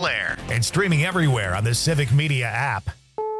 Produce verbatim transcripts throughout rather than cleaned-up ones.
Air and streaming everywhere on the Civic Media app.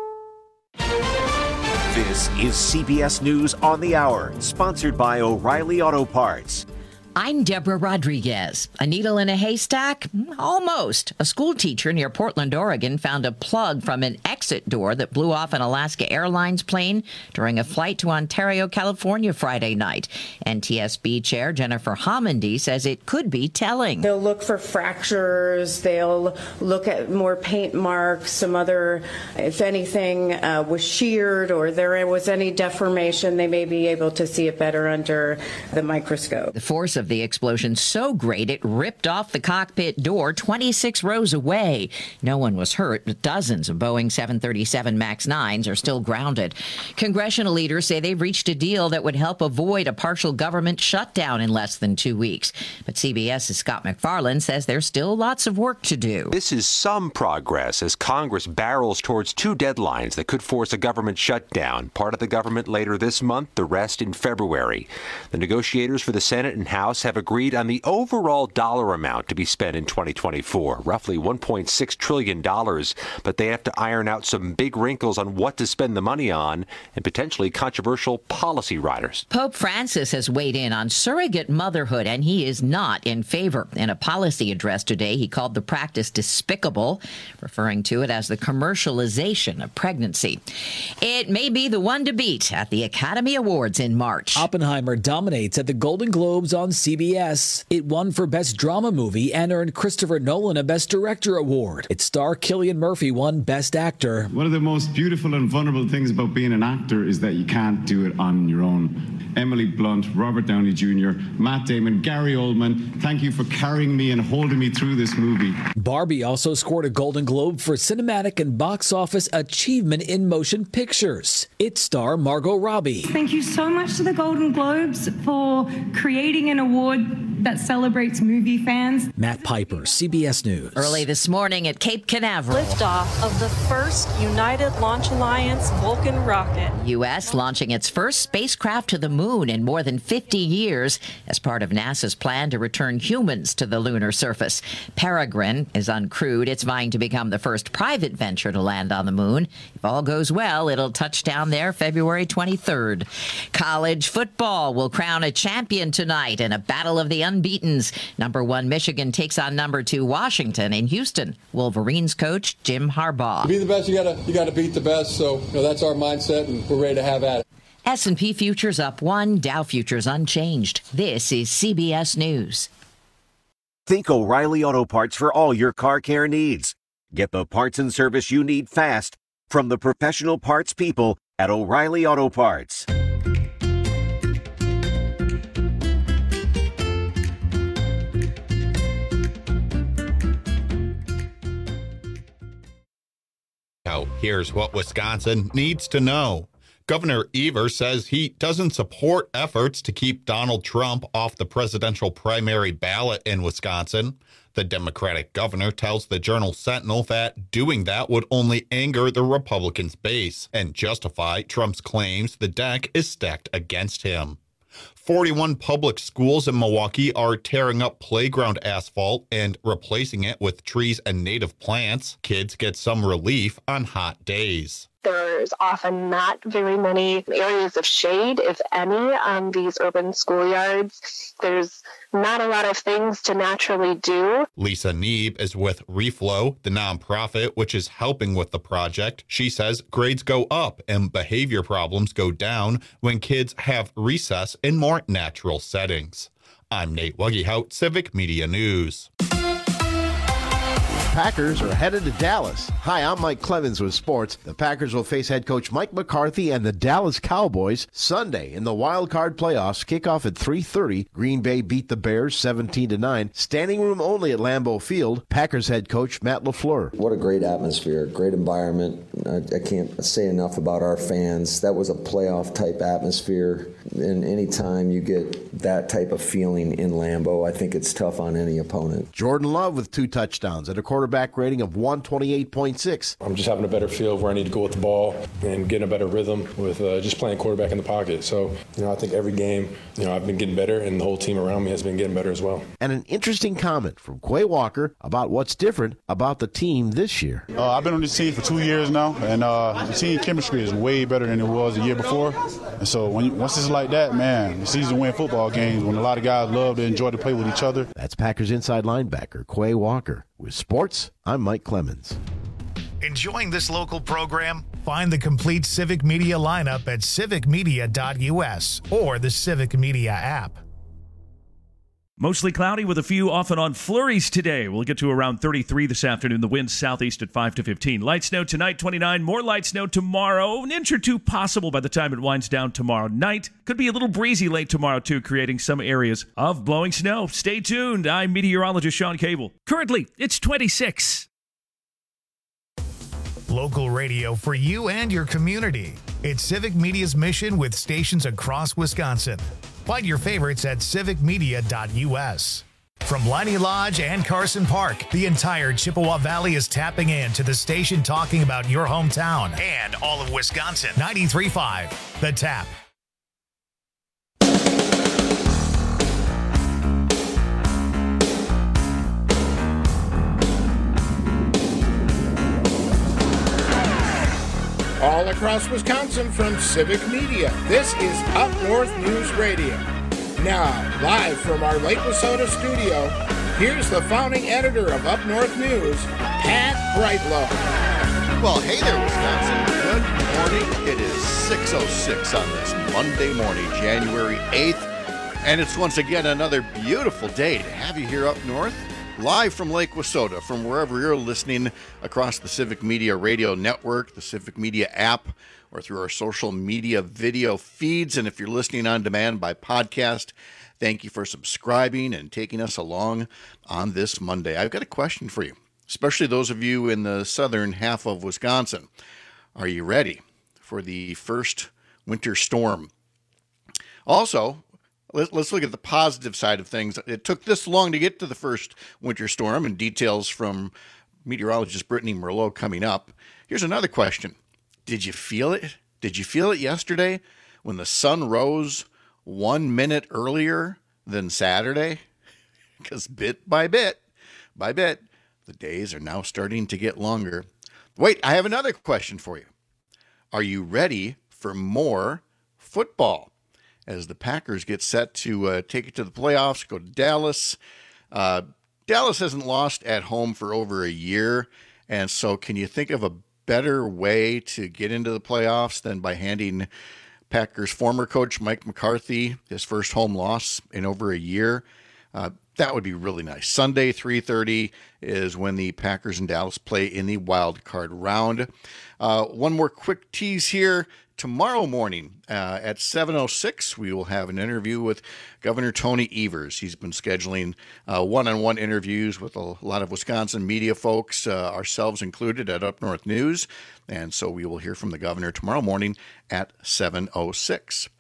This is C B S News on the Hour, sponsored by O'Reilly Auto Parts. I'm Deborah Rodriguez. A needle in a haystack? Almost. A school teacher near Portland, Oregon found a plug from an exit door that blew off an Alaska Airlines plane during a flight to Ontario, California Friday night. N T S B Chair Jennifer Homendy says it could be telling. They'll look for fractures. They'll look at more paint marks, some other, if anything uh, was sheared or there was any deformation, they may be able to see it better under the microscope. The force of the explosion so great it ripped off the cockpit door twenty-six rows away. No one was hurt, but dozens of Boeing seven thirty-seven MAX nines are still grounded. Congressional leaders say they've reached a deal that would help avoid a partial government shutdown in less than two weeks. But CBS's Scott MacFarlane says there's still lots of work to do. This is some progress as Congress barrels towards two deadlines that could force a government shutdown. Part of the government later this month, the rest in February. The negotiators for the Senate and House have agreed on the overall dollar amount to be spent in twenty twenty-four, roughly one point six trillion dollars, but they have to iron out some big wrinkles on what to spend the money on and potentially controversial policy riders. Pope Francis has weighed in on surrogate motherhood, and he is not in favor. In a policy address today, he called the practice despicable, referring to it as the commercialization of pregnancy. It may be the one to beat at the Academy Awards in March. Oppenheimer dominates at the Golden Globes on C B S. It won for Best Drama Movie and earned Christopher Nolan a Best Director award. Its star Cillian Murphy won Best Actor. One of the most beautiful and vulnerable things about being an actor is that you can't do it on your own. Emily Blunt, Robert Downey Junior, Matt Damon, Gary Oldman, thank you for carrying me and holding me through this movie. Barbie also scored a Golden Globe for Cinematic and Box Office Achievement in Motion Pictures. Its star Margot Robbie. Thank you so much to the Golden Globes for creating an award that celebrates movie fans. Matt Piper, C B S News. Early this morning at Cape Canaveral. Liftoff of the first United Launch Alliance Vulcan rocket. U S launching its first spacecraft to the moon in more than fifty years as part of NASA's plan to return humans to the lunar surface. Peregrine is uncrewed. It's vying to become the first private venture to land on the moon. If all goes well, it'll touch down there February twenty-third. College football will crown a champion tonight in a battle of the unbeatens. Number one Michigan takes on number two Washington in Houston. Wolverines coach Jim Harbaugh. To be the best, you gotta you gotta beat the best. So you know, that's our mindset, and we're ready to have at it. S and P futures up one, Dow futures unchanged. This is C B S News. Think O'Reilly Auto Parts for all your car care needs. Get the parts and service you need fast from the professional parts people at O'Reilly Auto Parts. Now, here's what Wisconsin needs to know. Governor Evers says he doesn't support efforts to keep Donald Trump off the presidential primary ballot in Wisconsin. The Democratic governor tells the Journal Sentinel that doing that would only anger the Republicans' base and justify Trump's claims the deck is stacked against him. forty-one public schools in Milwaukee are tearing up playground asphalt and replacing it with trees and native plants. Kids get some relief on hot days. There's often not very many areas of shade, if any, on these urban schoolyards. There's not a lot of things to naturally do. Lisa Neeb is with Reflow, the nonprofit which is helping with the project. She says grades go up and behavior problems go down when kids have recess in more natural settings. I'm Nate Wuggehout, Civic Media News. Packers are headed to Dallas. Hi, I'm Mike Clemens with sports. The Packers will face head coach Mike McCarthy and the Dallas Cowboys Sunday in the wild card playoffs. Kickoff at three thirty. Green Bay beat the Bears seventeen to nine. Standing room only at Lambeau Field. Packers head coach Matt LaFleur. What a great atmosphere, great environment. I, I can't say enough about our fans. That was a playoff type atmosphere. And anytime you get that type of feeling in Lambeau, I think it's tough on any opponent. Jordan Love with two touchdowns and a quarter quarterback rating of one twenty-eight point six. I'm just having a better feel of where I need to go with the ball and getting a better rhythm with uh, just playing quarterback in the pocket. So, you know, I think every game, you know, I've been getting better, and the whole team around me has been getting better as well. And an interesting comment from Quay Walker about what's different about the team this year. Uh, I've been on this team for two years now, and uh, the team chemistry is way better than it was the year before. And so when you, once it's like that, man, the season win football games when a lot of guys love to enjoy to play with each other. That's Packers inside linebacker Quay Walker. With sports, I'm Mike Clemens. Enjoying this local program? Find the complete Civic Media lineup at civic media dot u s or the Civic Media app. Mostly cloudy with a few off and on flurries today. We'll get to around thirty-three this afternoon. The wind southeast at five to fifteen. Light snow tonight, twenty-nine. More light snow tomorrow. An inch or two possible by the time it winds down tomorrow night. Could be a little breezy late tomorrow, too, creating some areas of blowing snow. Stay tuned. I'm meteorologist Sean Cable. Currently, it's twenty-six. Local radio for you and your community. It's Civic Media's mission with stations across Wisconsin. Find your favorites at civic media dot u s. From Liney Lodge and Carson Park, the entire Chippewa Valley is tapping in to the station talking about your hometown and all of Wisconsin. ninety-three point five, The Tap. All across Wisconsin from Civic Media, this is Up North News Radio. Now, live from our Lake Wissota studio, here's the founding editor of Up North News, Pat Brightlow. Well, hey there, Wisconsin. Good morning. It is six oh six on this Monday morning, January eighth, and it's once again another beautiful day to have you here up north. Live from Lake Wissota, from wherever you're listening across the Civic Media Radio Network, the Civic Media app, or through our social media video feeds. And if you're listening on demand by podcast, thank you for subscribing and taking us along on this Monday. I've got a question for you, especially those of you in the southern half of Wisconsin. Are you ready for the first winter storm? Also, let's look at the positive side of things. It took this long to get to the first winter storm, and details from meteorologist Brittany Merlot coming up. Here's another question. Did you feel it? Did you feel it yesterday when the sun rose one minute earlier than Saturday? Because bit by bit, by bit, the days are now starting to get longer. Wait, I have another question for you. Are you ready for more football? As the Packers get set to uh, take it to the playoffs, go to Dallas. Uh, Dallas hasn't lost at home for over a year, and so can you think of a better way to get into the playoffs than by handing Packers former coach Mike McCarthy his first home loss in over a year? Uh, that would be really nice. Sunday, three thirty is when the Packers and Dallas play in the wild card round. Uh, one more quick tease here. Tomorrow morning uh, at seven oh six, we will have an interview with Governor Tony Evers. He's been scheduling uh, one-on-one interviews with a lot of Wisconsin media folks, uh, ourselves included, at Up North News. And so we will hear from the governor tomorrow morning at seven oh six.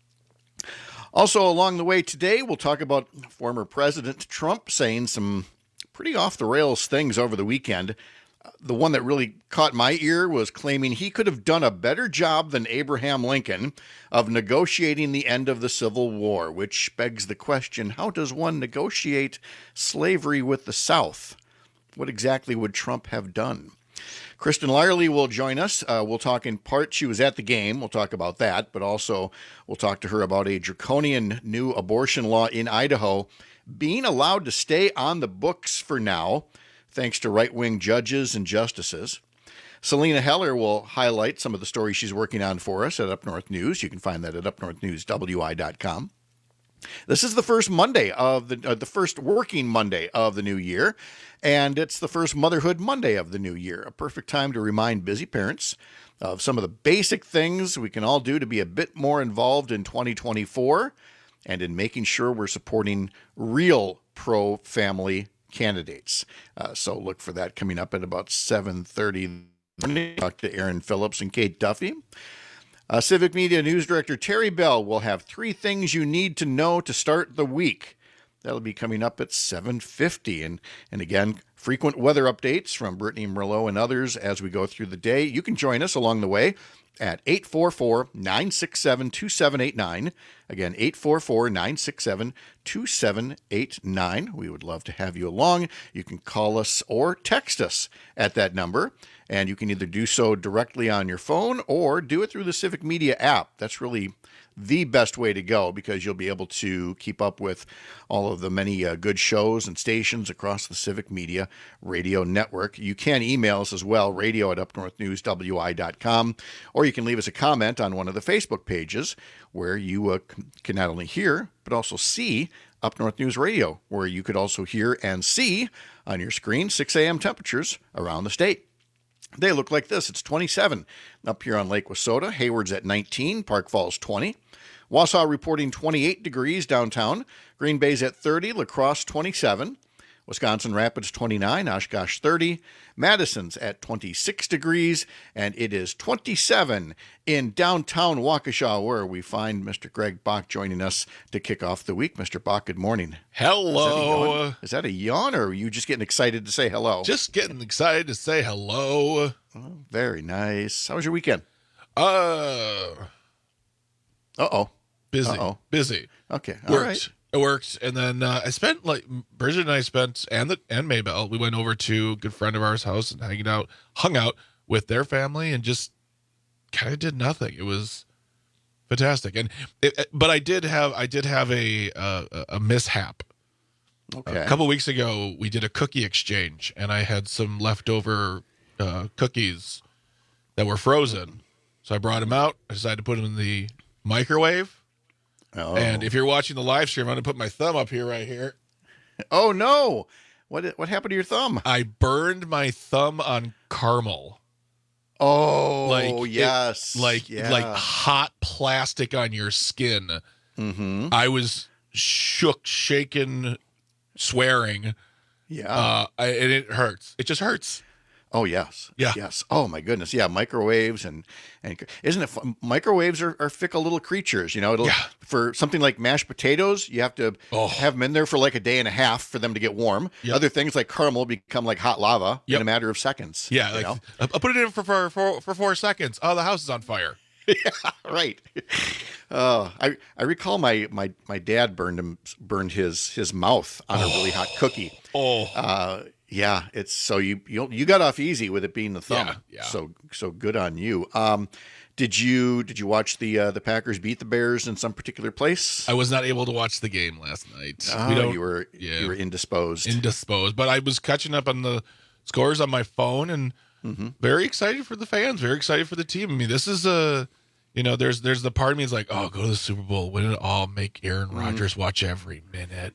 Also along the way today, we'll talk about former President Trump saying some pretty off-the-rails things over the weekend. The one that really caught my ear was claiming he could have done a better job than Abraham Lincoln of negotiating the end of the Civil War, which begs the question, how does one negotiate slavery with the South? What exactly would Trump have done? Kristen Lyerly will join us. Uh, we'll talk in part, she was at the game. We'll talk about that, but also we'll talk to her about a draconian new abortion law in Idaho being allowed to stay on the books for now, thanks to right-wing judges and justices. Selena Heller will highlight some of the stories she's working on for us at Up North News. You can find that at up north news w i dot com. This is the first Monday of the uh, the first working Monday of the new year, and it's the first Motherhood Monday of the new year. A perfect time to remind busy parents of some of the basic things we can all do to be a bit more involved in twenty twenty-four and in making sure we're supporting real pro-family candidates. Uh, so look for that coming up at about seven thirty. Talk to Aaron Phillips and Kate Duffy. Uh, Civic Media News Director Terry Bell will have three things you need to know to start the week. That'll be coming up at seven fifty. And, and again, frequent weather updates from Brittany Merlot and others as we go through the day. You can join us along the way at eight four four, nine six seven, two seven eight nine. Again, eight four four, nine six seven, two seven eight nine. We would love to have you along. You can call us or text us at that number, and you can either do so directly on your phone or do it through the Civic Media app. That's really the best way to go because you'll be able to keep up with all of the many uh, good shows and stations across the Civic Media radio network. You can email us as well, radio at up north news w i dot com, or you can leave us a comment on one of the Facebook pages where you uh, can not only hear but also see Up North News Radio, where you could also hear and see on your screen six a.m. temperatures around the state. They look like this. It's twenty-seven up here on Lake Wissota. Hayward's at nineteen. Park Falls twenty. Wausau reporting twenty-eight degrees downtown. Green Bay's at thirty. La Crosse twenty-seven. Wisconsin Rapids twenty-nine. Oshkosh thirty. Madison's at twenty-six degrees. And it is twenty-seven in downtown Waukesha, where we find Mister Greg Bach joining us to kick off the week. Mister Bach, good morning. Hello. Is that a yawn, or are you just getting excited to say hello? Just getting excited to say hello. Oh, very nice. How was your weekend? Uh. Uh-oh. Busy. Uh-oh. Busy. Okay. All worked. right. It worked. And then uh, I spent, like, Bridget and I spent, and the and Maybell, we went over to a good friend of ours' house and hanging out, hung out with their family and just kind of did nothing. It was fantastic. And it, but I did have I did have a uh, a mishap. Okay. A couple weeks ago, we did a cookie exchange, and I had some leftover uh, cookies that were frozen. So I brought them out. I decided to put them in the microwave. Oh. And if you're watching the live stream, I'm going to put my thumb up here right here. Oh, no. What what happened to your thumb? I burned my thumb on caramel. Oh, like, yes. It, like, yeah. like hot plastic on your skin. Mm-hmm. I was shook, shaken, swearing. Yeah. Uh, I, and it hurts. It just hurts. Oh, yes. Yeah. Yes. Oh, my goodness. Yeah, microwaves. And, and isn't it fun? Microwaves are, are fickle little creatures. You know, it'll, yeah. for something like mashed potatoes, you have to oh. have them in there for like a day and a half for them to get warm. Yep. Other things like caramel become like hot lava yep. in a matter of seconds. Yeah. You Like, know? I'll put it in for, for, for, for four seconds. Oh, the house is on fire. Yeah, right. Uh, I I recall my my my dad burned him burned his his mouth on a really hot cookie. Oh. Uh, yeah, it's so you you you got off easy with it being the thumb. Yeah, yeah. So so good on you. Um, did you did you watch the uh, the Packers beat the Bears in some particular place? I was not able to watch the game last night. Oh, we don't, you were yeah, you were indisposed. Indisposed, but I was catching up on the scores on my phone and mm-hmm. very excited for the fans. Very excited for the team. I mean, this is a. You know, there's there's the part of me is like, oh, go to the Super Bowl, win it all, make Aaron Rodgers mm. watch every minute.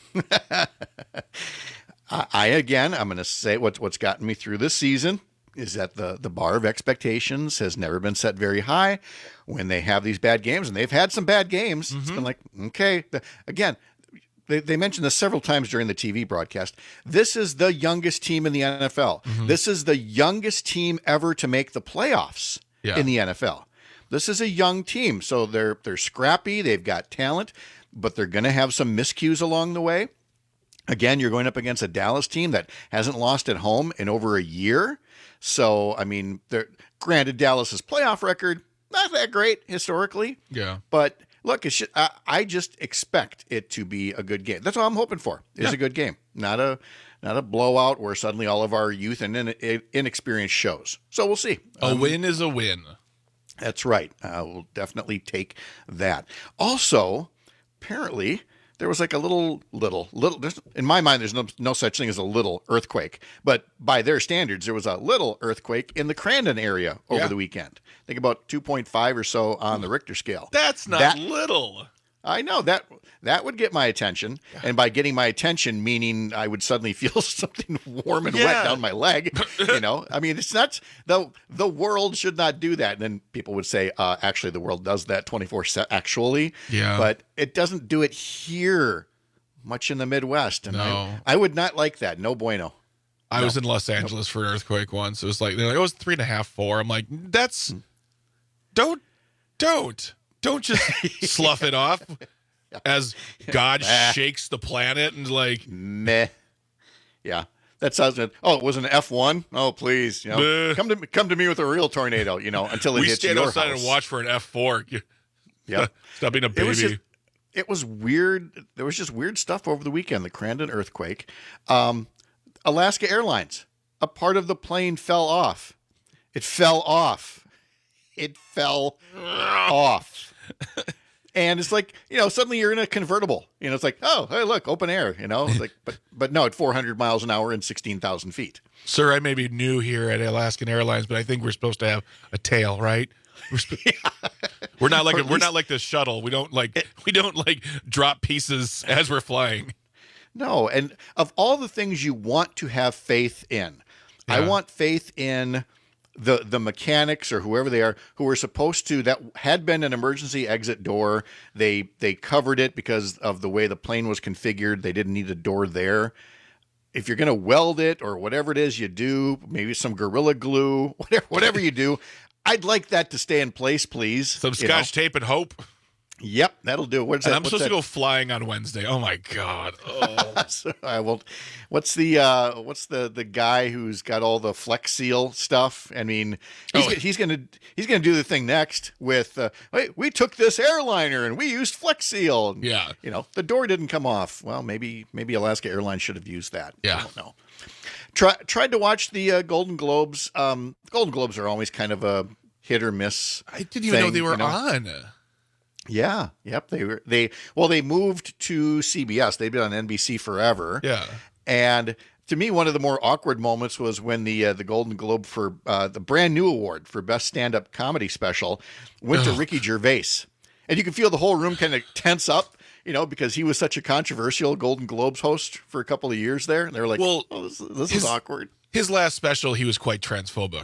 I, I again, I'm going to say what's what's gotten me through this season is that the the bar of expectations has never been set very high. When they have these bad games, and they've had some bad games, mm-hmm. it's been like, okay, the, again. They, they mentioned this several times during the T V broadcast. This is the youngest team in the N F L. Mm-hmm. This is the youngest team ever to make the playoffs yeah. in the N F L. This is a young team, so they're they're scrappy. They've got talent, but they're going to have some miscues along the way. Again, you're going up against a Dallas team that hasn't lost at home in over a year. So, I mean, they're, granted, Dallas's playoff record not that great historically. Yeah, but look, it should, I, I just expect it to be a good game. That's what I'm hoping for. Is yeah. a good game, not a not a blowout where suddenly all of our youth and in, inexperience shows. So we'll see. A um, win is a win. That's right. Uh, we'll definitely take that. Also, apparently, there was like a little, little, little, in my mind, there's no, no such thing as a little earthquake. But by their standards, there was a little earthquake in the Crandon area over yeah. the weekend. I think about two point five or so on the Richter scale. That's not that, little. I know that that would get my attention. And by getting my attention, meaning I would suddenly feel something warm and yeah. wet down my leg. You know, I mean, it's not the the world should not do that. And then people would say, uh, actually, the world does that twenty-four seven, actually. Yeah. But it doesn't do it here much in the Midwest. And no. I, I would not like that. No bueno. I no. was in Los Angeles for an earthquake once. It was like, it was three and a half, four. I'm like, that's, don't, don't. Don't just slough it off as God shakes the planet and like meh. Yeah. that sounds good. Oh, it was an F one? Oh, please. You know, come to come to me with a real tornado, you know, until it we hits your stand outside house. and watch for an F four. Yeah. Stop being a baby. It was, just, it was weird. There was just weird stuff over the weekend. The Crandon earthquake. Um, Alaska Airlines, a part of the plane fell off. It fell off. It fell off. And it's like, you know, suddenly you're in a convertible. You know, it's like, oh, hey, look, open air, you know. It's like, but but no, at four hundred miles an hour and sixteen thousand feet. Sir, I may be new here at Alaskan Airlines, but I think we're supposed to have a tail, right? We're, sp- yeah. we're not like a, we're not like the shuttle. We don't like we don't like drop pieces as we're flying. No, and of all the things you want to have faith in, yeah. I want faith in the the mechanics or whoever they are who were supposed to, that had been an emergency exit door. They they covered it because of the way the plane was configured. They didn't need a door there. If you're going to weld it or whatever it is you do, maybe some Gorilla Glue, whatever whatever you do, I'd like that to stay in place, please. Some Scotch tape and hope. Yep, that'll do. What's and that? I'm what's supposed that? to go flying on Wednesday. Oh my god! Oh. so I will. What's the uh, what's the the guy who's got all the Flex Seal stuff? I mean, he's, Oh. he's gonna he's gonna do the thing next with. Uh, Wait, we took this airliner and we used Flex Seal. And, Yeah. you know, the door didn't come off. Well, maybe maybe Alaska Airlines should have used that. Yeah. I don't know. Try, tried to watch the uh, Golden Globes. Um, Golden Globes are always kind of a hit or miss. I didn't even know thing, they were you know? on. Yeah, yep. They were they well, they moved to C B S. They've been on N B C forever. Yeah. And to me, one of the more awkward moments was when the uh, the Golden Globe for uh, the brand new award for best stand up comedy special went to Ugh. Ricky Gervais, and you can feel the whole room kind of tense up, you know, because he was such a controversial Golden Globes host for a couple of years there. And they were like, Well, oh, this, this his- is awkward. His last special, he was quite transphobic.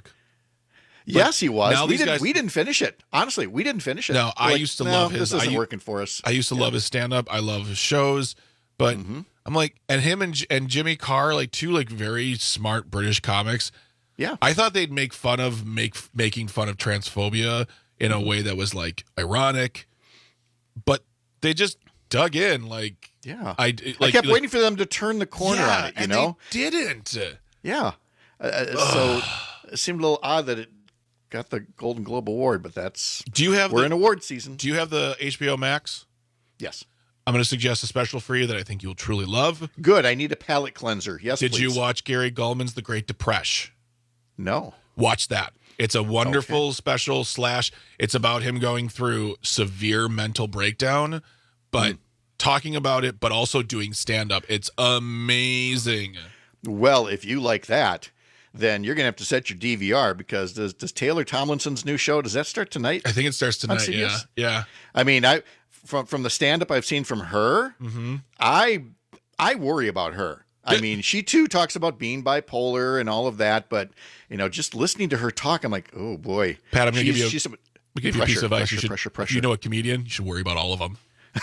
Yes, he was. now We these didn't, guys- we didn't finish it. Honestly, we didn't finish it. No, We're I like, used to no, love his. This I isn't u- working for us. I used to Yeah. love his stand up. I love his shows, but Mm-hmm. I'm like, and him and J- and Jimmy Carr, like two like very smart British comics. Yeah, I thought they'd make fun of make making fun of transphobia in a way that was like ironic, but they just dug in. Like, Yeah. I I like, kept like- waiting for them to turn the corner Yeah, on it, you and know? they didn't. Yeah. Uh, so it seemed a little odd that it got the Golden Globe Award, but that's Do you have we're the, in award season. Do you have the H B O Max? Yes. I'm going to suggest a special for you that I think you'll truly love. Good. I need a palate cleanser. Yes, Did please. you watch Gary Gulman's The Great Depression? No. Watch that. It's a wonderful special slash. It's about him going through severe mental breakdown, but Mm. talking about it, but also doing stand up. It's amazing. Well, if you like that, then you're going to have to set your D V R because does, does Taylor Tomlinson's new show, does that start tonight? I think it starts on tonight. Yeah. C B S? Yeah. I mean, I from from the stand up I've seen from her, Mm-hmm. I I worry about her. I mean, she too talks about being bipolar and all of that, but you know, just listening to her talk, I'm like, oh boy, Pat, I'm going to give She's- you a, she's a- we give you a piece pressure, of advice. pressure, You should, pressure, if pressure. you know a comedian, you should worry about all of them.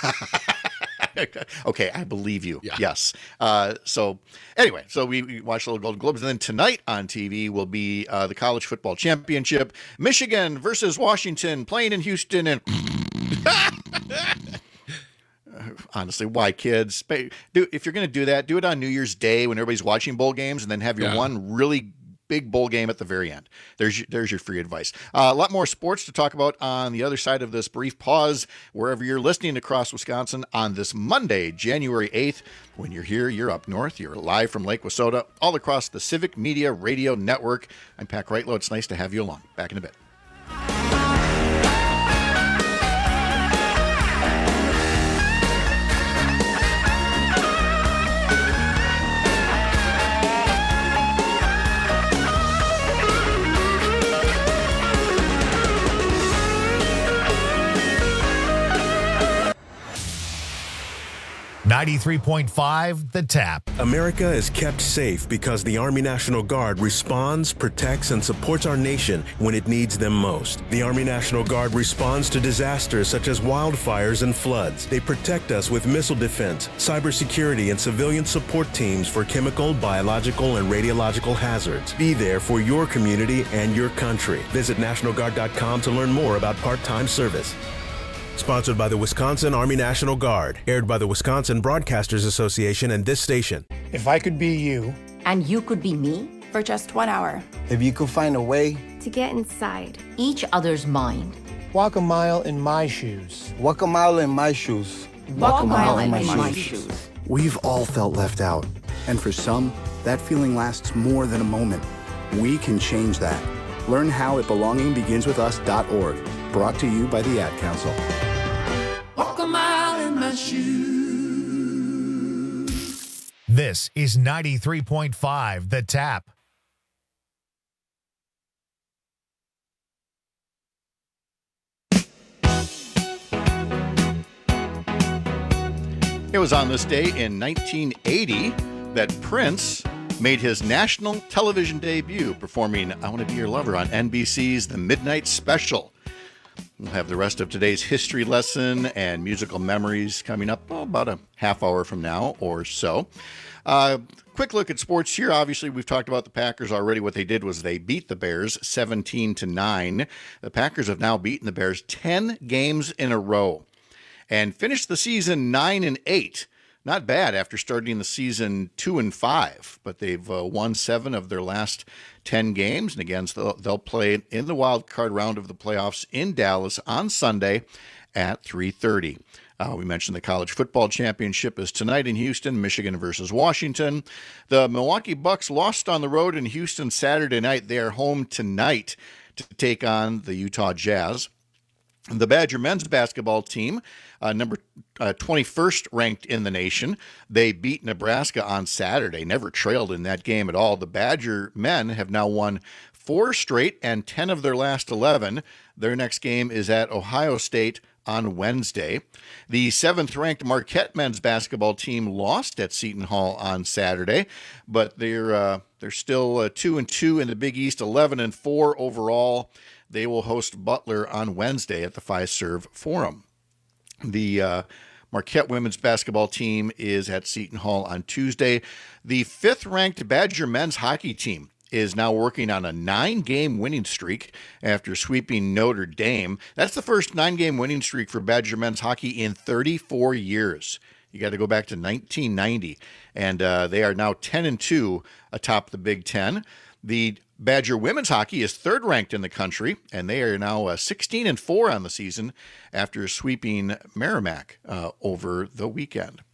Okay, I believe you. Yeah. Yes. Uh, so anyway, so we, we watched the little Golden Globes, and then tonight on T V will be uh, the college football championship, Michigan versus Washington, playing in Houston, and honestly, why kids? Do if you're going to do that, do it on New Year's Day when everybody's watching bowl games, and then have your Yeah. one really big bowl game at the very end. There's your, there's your free advice. Uh, a lot more sports to talk about on the other side of this brief pause, wherever you're listening across Wisconsin on this Monday, January eighth. When you're here, you're up north. You're live from Lake Wissota, all across the Civic Media Radio Network. I'm Pat Reitlow. It's nice to have you along. Back in a bit. ninety-three point five The Tap. America is kept safe because the Army National Guard responds, protects, and supports our nation when it needs them most. The Army National Guard responds to disasters such as wildfires and floods. They protect us with missile defense, cybersecurity, and civilian support teams for chemical, biological, and radiological hazards. Be there for your community and your country. Visit National Guard dot com to learn more about part-time service. Sponsored by the Wisconsin Army National Guard. Aired by the Wisconsin Broadcasters Association and this station. If I could be you, And you could be me for just one hour. If you could find a way to get inside each other's mind. Walk a mile in my shoes. Walk a mile in my shoes. Walk, Walk a mile, mile in, in my, my shoes. shoes. We've all felt left out. And for some, that feeling lasts more than a moment. We can change that. Learn how at belonging begins with us dot org. Brought to you by the Ad Council. Walk a mile in my shoes. This is ninety-three point five The Tap. It was on this day in nineteen eighty that Prince made his national television debut, performing I Want to Be Your Lover on N B C's The Midnight Special. We'll have the rest of today's history lesson and musical memories coming up oh, about a half hour from now or so. Uh, quick look at sports here. Obviously, we've talked about the Packers already. What they did was they beat the Bears seventeen to nine. The Packers have now beaten the Bears ten games in a row and finished the season nine and eight. Not bad after starting the season two and five, but they've uh, won seven of their last ten games. And again, so they'll play in the wild card round of the playoffs in Dallas on Sunday at three thirty. Uh, we mentioned the college football championship is tonight in Houston, Michigan versus Washington. The Milwaukee Bucks lost on the road in Houston Saturday night. They are home tonight to take on the Utah Jazz. The Badger men's basketball team, uh, number uh, twenty-first ranked in the nation, they beat Nebraska on Saturday, never trailed in that game at all. The Badger men have now won four straight and ten of their last eleven. Their next game is at Ohio State on Wednesday. The seventh-ranked Marquette men's basketball team lost at Seton Hall on Saturday, but they're uh, they're still uh, two and two in the Big East, eleven and four overall. They will host Butler on Wednesday at the Fiserv Forum. The uh, Marquette women's basketball team is at Seton Hall on Tuesday. The fifth-ranked Badger men's hockey team is now working on a nine-game winning streak after sweeping Notre Dame. That's the first nine-game winning streak for Badger men's hockey in thirty-four years. You got to go back to nineteen ninety, and uh, they are now ten and two atop the Big Ten. The Badger women's hockey is third ranked in the country, and they are now uh, sixteen and four on the season after sweeping Merrimack uh, over the weekend.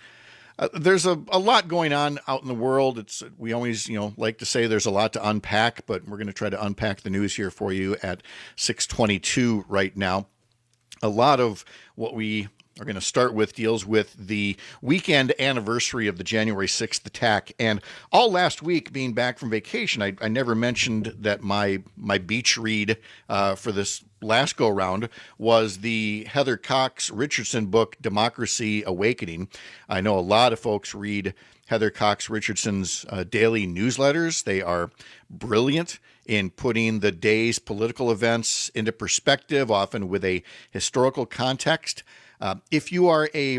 Uh, there's a, a lot going on out in the world. It's we always, you know, like to say there's a lot to unpack, but we're going to try to unpack the news here for you at six twenty-two right now. A lot of what we are going to start with deals with the weekend anniversary of the January sixth attack. And all last week, being back from vacation, I, I never mentioned that my my beach read uh, for this last go-round was the Heather Cox Richardson book, Democracy Awakening. I know a lot of folks read Heather Cox Richardson's uh, daily newsletters. They are brilliant in putting the day's political events into perspective, often with a historical context. Uh, if you are a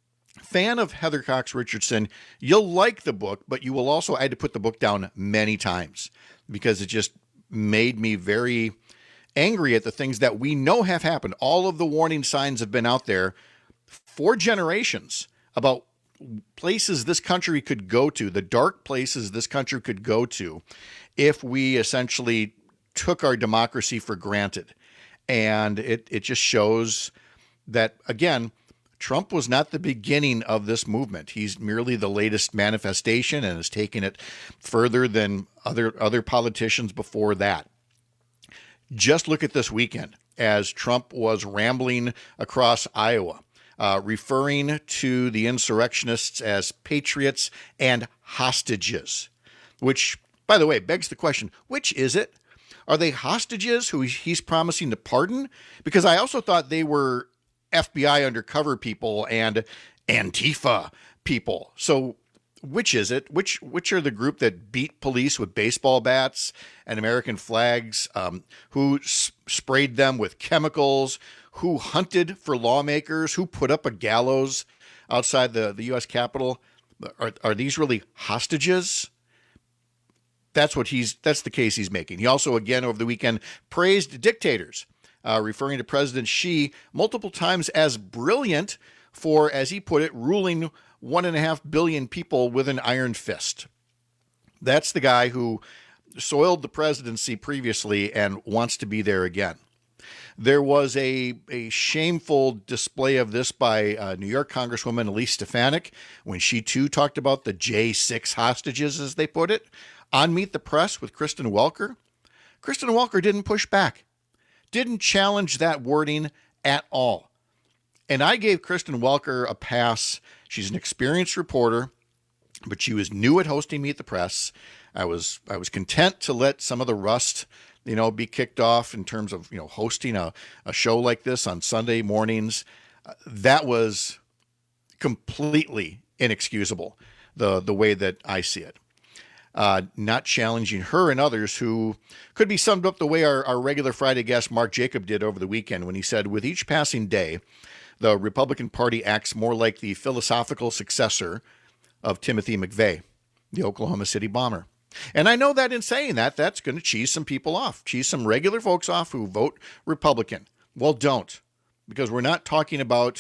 fan of Heather Cox Richardson, you'll like the book, but you will also, I had to put the book down many times because it just made me very angry at the things that we know have happened. All of the warning signs have been out there for generations about places this country could go to, the dark places this country could go to if we essentially took our democracy for granted. And it, it just shows that, again, Trump was not the beginning of this movement. He's merely the latest manifestation and has taken it further than other other politicians before that. Just look at this weekend as Trump was rambling across Iowa, uh, referring to the insurrectionists as patriots and hostages, which, by the way, begs the question, which is it? Are they hostages who he's promising to pardon? Because I also thought they were F B I undercover people and Antifa people. So which is it? Which which are the group that beat police with baseball bats and American flags, um, who s- sprayed them with chemicals, who hunted for lawmakers, who put up a gallows outside the, the U S Capitol? Are, are these really hostages? That's what he's, that's the case he's making. He also, again, over the weekend, praised dictators, uh, referring to President Xi multiple times as brilliant for, as he put it, ruling one and a half billion people with an iron fist. That's the guy who soiled the presidency previously and wants to be there again. There was a, a shameful display of this by uh, New York Congresswoman Elise Stefanik when she too talked about the J six hostages, as they put it, on Meet the Press with Kristen Welker. Kristen Welker didn't push back, didn't challenge that wording at all. And I gave Kristen Welker a pass. She's an experienced reporter, but she was new at hosting Meet the Press. I was I was content to let some of the rust, you know, be kicked off in terms of, you know, hosting a, a show like this on Sunday mornings. Uh, that was completely inexcusable, the the way that I see it. Uh, not challenging her and others who could be summed up the way our, our regular Friday guest Mark Jacob did over the weekend when he said, with each passing day, the Republican Party acts more like the philosophical successor of Timothy McVeigh, the Oklahoma City bomber. And I know that in saying that, that's going to cheese some people off, cheese some regular folks off who vote Republican. Well, don't, because we're not talking about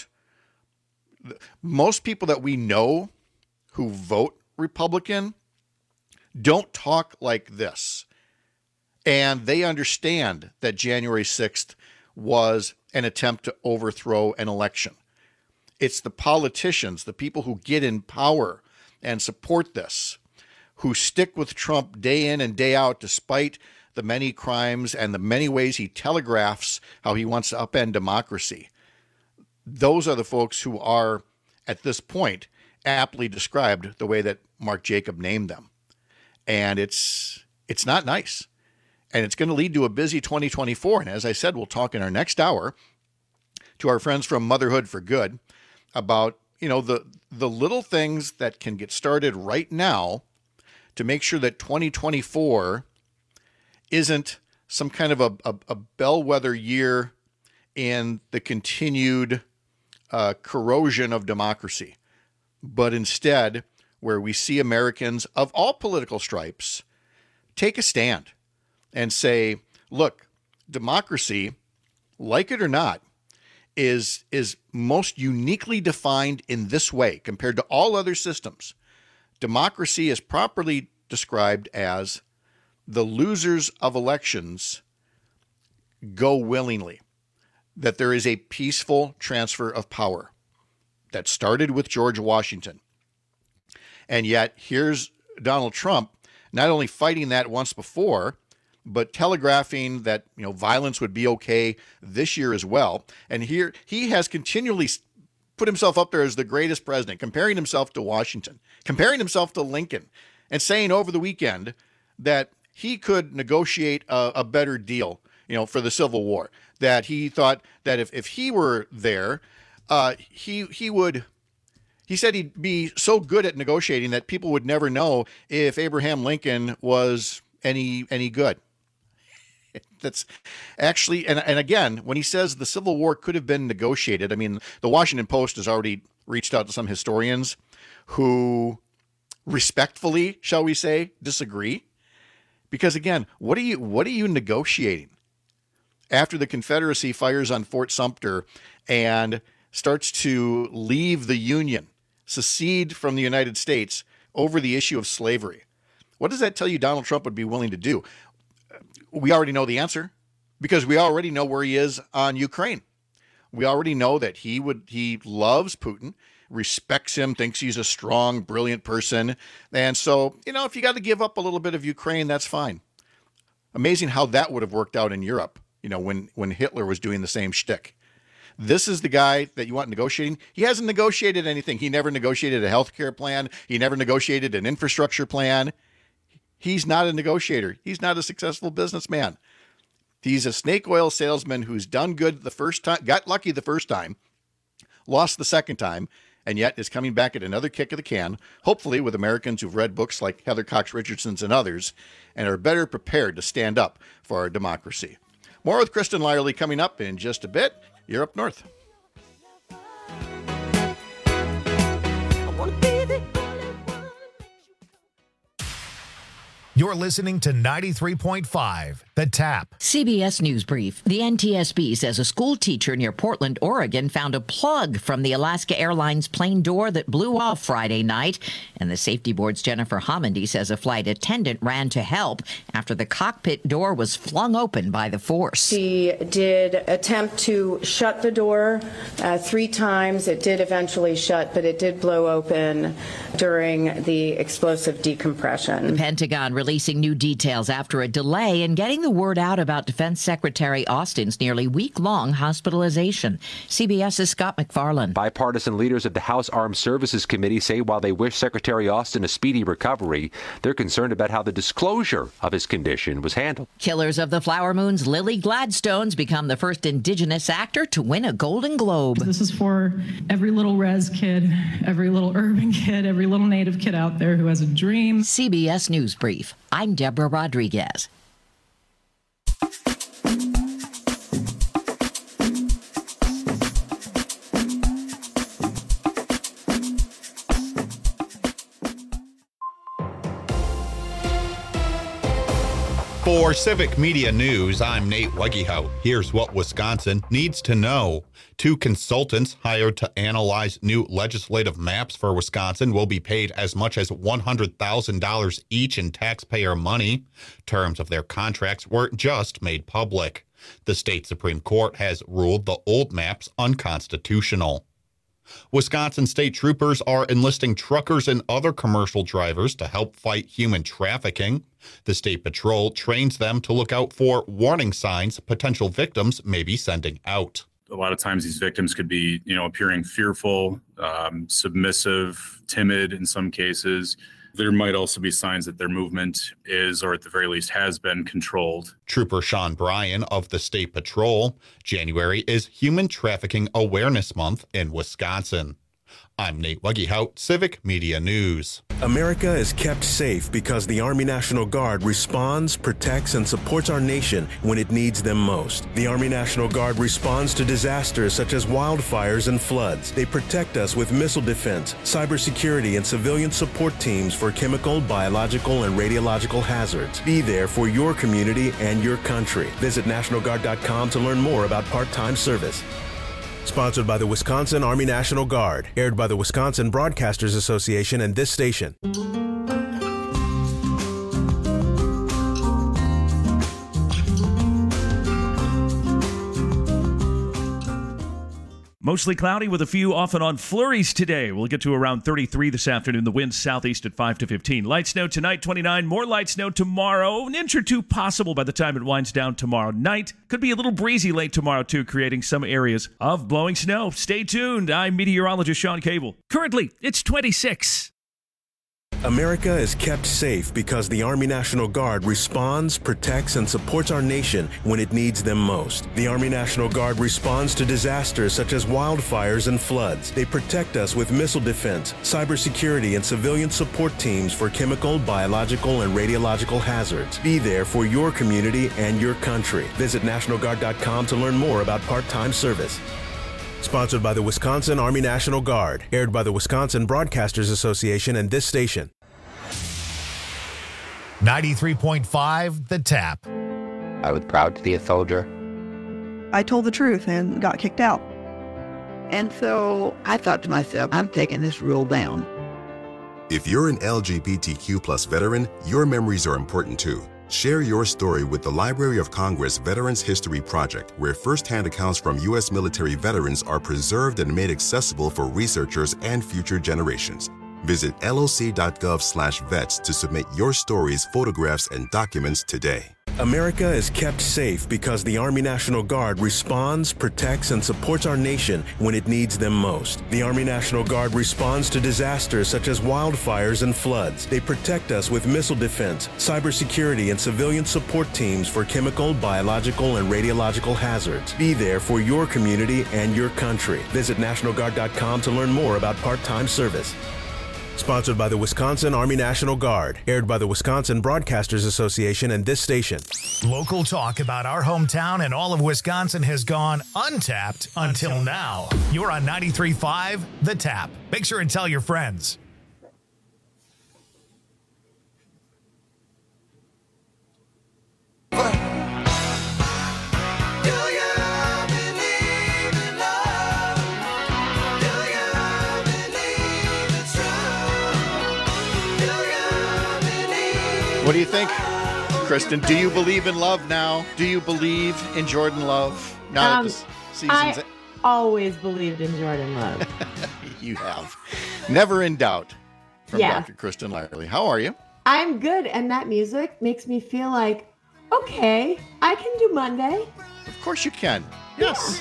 most people that we know who vote Republican don't talk like this. And they understand that January sixth was an attempt to overthrow an election. It's the politicians, the people who get in power and support this, who stick with Trump day in and day out despite the many crimes and the many ways he telegraphs how he wants to upend democracy. Those are the folks who are, at this point, aptly described the way that Mark Jacob named them. And it's it's not nice. And it's going to lead to a busy twenty twenty-four. And as I said, we'll talk in our next hour to our friends from Motherhood for Good about, you know, the the little things that can get started right now to make sure that twenty twenty-four isn't some kind of a, a, a bellwether year in the continued uh, corrosion of democracy, but instead where we see Americans of all political stripes take a stand and say, look, democracy, like it or not, is, is most uniquely defined in this way compared to all other systems. Democracy is properly described as the losers of elections go willingly, that there is a peaceful transfer of power that started with George Washington. And yet here's Donald Trump not only fighting that once before, but telegraphing that, you know, violence would be okay this year as well. And here he has continually put himself up there as the greatest president, comparing himself to Washington, comparing himself to Lincoln, and saying over the weekend that he could negotiate a, a better deal, you know, for the Civil War, that he thought that if, if he were there, uh, he, he would, he said he'd be so good at negotiating that people would never know if Abraham Lincoln was any, any good. That's actually, and, and again, when he says the Civil War could have been negotiated, I mean, the Washington Post has already reached out to some historians who respectfully, shall we say, disagree. Because again, what are you, what are you negotiating? After the Confederacy fires on Fort Sumter and starts to leave the Union, secede from the United States over the issue of slavery, what does that tell you Donald Trump would be willing to do? We already know the answer because we already know where he is on Ukraine. We already know that he would, he loves Putin, respects him, thinks he's a strong, brilliant person. And so, you know, if you got to give up a little bit of Ukraine, that's fine. Amazing how that would have worked out in Europe, you know, when, when Hitler was doing the same shtick. This is the guy that you want negotiating. He hasn't negotiated anything. He never negotiated a health care plan. He never negotiated an infrastructure plan. He's not a negotiator. He's not a successful businessman. He's a snake oil salesman who's done good the first time, got lucky the first time, lost the second time, and yet is coming back at another kick of the can, hopefully with Americans who've read books like Heather Cox Richardson's and others, and are better prepared to stand up for our democracy. More with Kristen Lyerly coming up in just a bit. You're Up North. You're listening to ninety-three point five, The Tap. C B S News Brief. The N T S B says a school teacher near Portland, Oregon, found a plug from the Alaska Airlines plane door that blew off Friday night. And the safety board's Jennifer Homendy says a flight attendant ran to help after the cockpit door was flung open by the force. She did attempt to shut the door uh, three times. It did eventually shut, but it did blow open during the explosive decompression. The Pentagon releasing new details after a delay in getting the word out about Defense Secretary Austin's nearly week-long hospitalization. CBS's Scott McFarland. Bipartisan leaders of the House Armed Services Committee say while they wish Secretary Austin a speedy recovery, they're concerned about how the disclosure of his condition was handled. Killers of the Flower Moon's Lily Gladstone's become the first Indigenous actor to win a Golden Globe. This is for every little res kid, every little urban kid, every little Native kid out there who has a dream. C B S News Brief. I'm Deborah Rodriguez. For Civic Media News, I'm Nate Wegehout. Here's what Wisconsin needs to know. Two consultants hired to analyze new legislative maps for Wisconsin will be paid as much as one hundred thousand dollars each in taxpayer money. Terms of their contracts were just made public. The state Supreme Court has ruled the old maps unconstitutional. Wisconsin state troopers are enlisting truckers and other commercial drivers to help fight human trafficking. The state patrol trains them to look out for warning signs potential victims may be sending out. A lot of times these victims could be, you know, appearing fearful, um, submissive, timid in some cases. There might also be signs that their movement is, or at the very least has been, controlled. Trooper Sean Bryan of the State Patrol. January is Human Trafficking Awareness Month in Wisconsin. I'm Nate Wegehout, Civic Media News. America is kept safe because the Army National Guard responds, protects, and supports our nation when it needs them most. The Army National Guard responds to disasters such as wildfires and floods. They protect us with missile defense, cybersecurity, and civilian support teams for chemical, biological, and radiological hazards. Be there for your community and your country. Visit National Guard dot com to learn more about part-time service. Sponsored by the Wisconsin Army National Guard. Aired by the Wisconsin Broadcasters Association and this station. Mostly cloudy with a few off and on flurries today. We'll get to around thirty-three this afternoon. The wind southeast at five to fifteen. Light snow tonight, twenty-nine. More light snow tomorrow. An inch or two possible by the time it winds down tomorrow night. Could be a little breezy late tomorrow, too, creating some areas of blowing snow. Stay tuned. I'm meteorologist Sean Cable. Currently, it's twenty-six. America is kept safe because the Army National Guard responds, protects, and supports our nation when it needs them most. The Army National Guard responds to disasters such as wildfires and floods. They protect us with missile defense, cybersecurity, and civilian support teams for chemical, biological, and radiological hazards. Be there for your community and your country. Visit National Guard dot com to learn more about part-time service. Sponsored by the Wisconsin Army National Guard. Aired by the Wisconsin Broadcasters Association and this station. ninety-three point five, The Tap. I was proud to be a soldier. I told the truth and got kicked out. And so I thought to myself, I'm taking this rule down. If you're an L G B T Q plus veteran, your memories are important too. Share your story with the Library of Congress Veterans History Project, where first-hand accounts from U S military veterans are preserved and made accessible for researchers and future generations. Visit L O C dot gov slash vets to submit your stories, photographs, and documents today. America is kept safe because the Army National Guard responds, protects, and supports our nation when it needs them most. The Army National Guard responds to disasters such as wildfires and floods. They protect us with missile defense, cybersecurity, and civilian support teams for chemical, biological, and radiological hazards. Be there for your community and your country. Visit National Guard dot com to learn more about part-time service. Sponsored by the Wisconsin Army National Guard. Aired by the Wisconsin Broadcasters Association and this station. Local talk about our hometown and all of Wisconsin has gone untapped until now. You're on ninety-three point five, The Tap. Make sure and tell your friends. What do you think, Kristen? Do you believe in love now? Do you believe in Jordan Love now Um, that the season's... I always believed in Jordan Love. You have. Never in doubt. From Yeah. Doctor Kristen Lyerly. How are you? I'm good, and that music makes me feel like, okay, I can do Monday. Of course you can. Yes.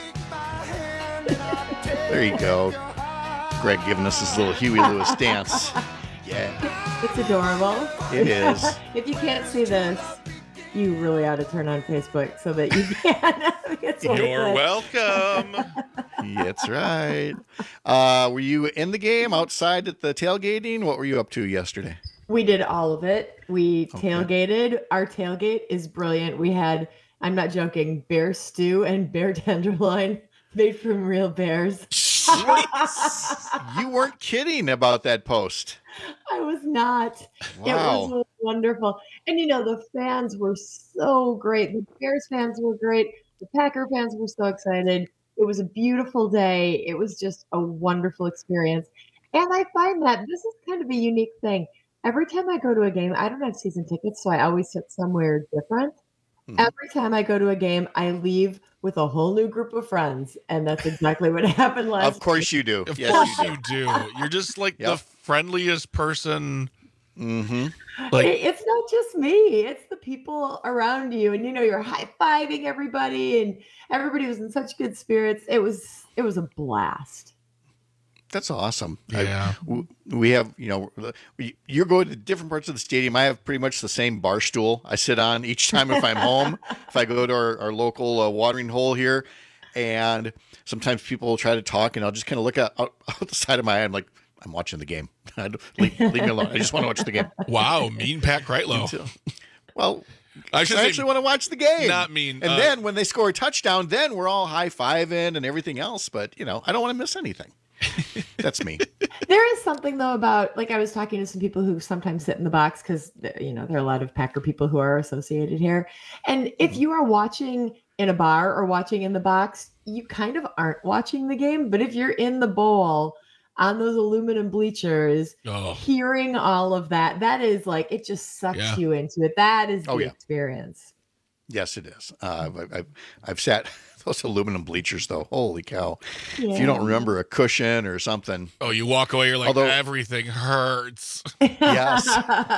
There you go. Greg giving us this little Huey Lewis dance. Yeah. It's adorable. It is. If you can't see this, you really ought to turn on Facebook so that you can. It's really You're good. welcome. That's right. Uh, were you in the game outside at the tailgating? What were you up to yesterday? We did all of it. We tailgated. Our tailgate is brilliant. We had, I'm not joking, bear stew and bear tenderloin made from real bears. You weren't kidding about that post. I was not. It Wow. was wonderful. And you know, the fans were so great. The Bears fans were great. The Packer fans were so excited. It was a beautiful day. It was just a wonderful experience. And I find that this is kind of a unique thing. Every time I go to a game, I don't have season tickets, so I always sit somewhere different. Mm-hmm. Every time I go to a game, I leave with a whole new group of friends. And that's exactly what happened last Of course you do. Of Yes, course you you do. You're just like Yep. the friendliest person. Mm-hmm. Like It- it's not just me, it's the people around you. And you know, you're high-fiving everybody, and everybody was in such good spirits. It was it was a blast. That's awesome. Yeah. I- w- we have, you know, we, you're going to different parts of the stadium. I have pretty much the same bar stool I sit on each time if I'm home. If I go to our, our local uh, watering hole here, and sometimes people will try to talk, and I'll just kind of look out, out, out the side of my eye. I'm like, I'm watching the game. I don't- leave, leave me alone. I just want to watch the game. wow, mean Pat Kreitlow. Until- well, I I should say actually want to watch the game. not mean. And uh, then when they score a touchdown, then we're all high fiving and everything else. But you know, I don't want to miss anything. That's me. There is something though about, like, I was talking to some people who sometimes sit in the box because you know there are a lot of Packer people who are associated here, and if you are watching in a bar or watching in the box, you kind of aren't watching the game. But if you're in the bowl on those aluminum bleachers, Oh. hearing all of that, that is like, it just sucks Yeah. you into it. That is the Oh, yeah. experience. Yes, it is. Uh, I've, I've, I've sat those aluminum bleachers, though. Holy cow! If you Yeah. don't remember a cushion or something, Oh, you walk away, you're like, Although- everything hurts. yes.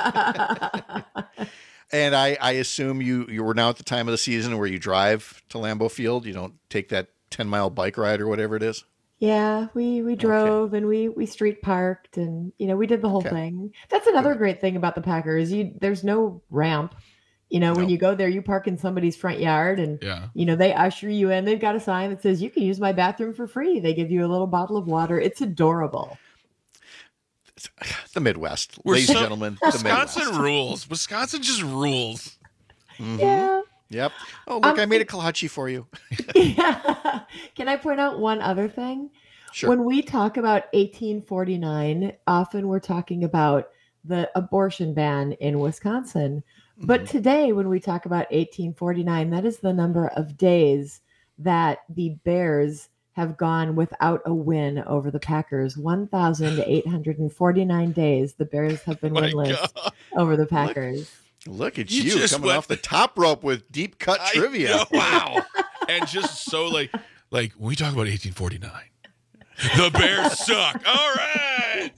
And I, I assume you, you were now at the time of the season where you drive to Lambeau Field. You don't take that ten mile bike ride or whatever it is. Yeah, we we drove and we we street parked, and you know, we did the whole Okay. thing. That's another great thing about the Packers. You there's no ramp. You know, when No. you go there, you park in somebody's front yard, and Yeah. you know, they usher you in. They've got a sign that says you can use my bathroom for free. They give you a little bottle of water. It's adorable. The Midwest, We're ladies so- and gentlemen. The Wisconsin Midwest. rules. Wisconsin just rules. Mhm. Yeah. Yep. Oh, look, Um, I made a kolache for you. Yeah. Can I point out one other thing? Sure. When we talk about eighteen forty-nine, often we're talking about the abortion ban in Wisconsin. But today, when we talk about eighteen forty-nine, that is the number of days that the Bears have gone without a win over the Packers. one thousand eight hundred forty-nine days the Bears have been My winless God. over the Packers. Look at You you, just coming went- off the top rope with deep cut I trivia. know, wow. And just so like, like when we talk about eighteen forty-nine, the Bears suck. All right.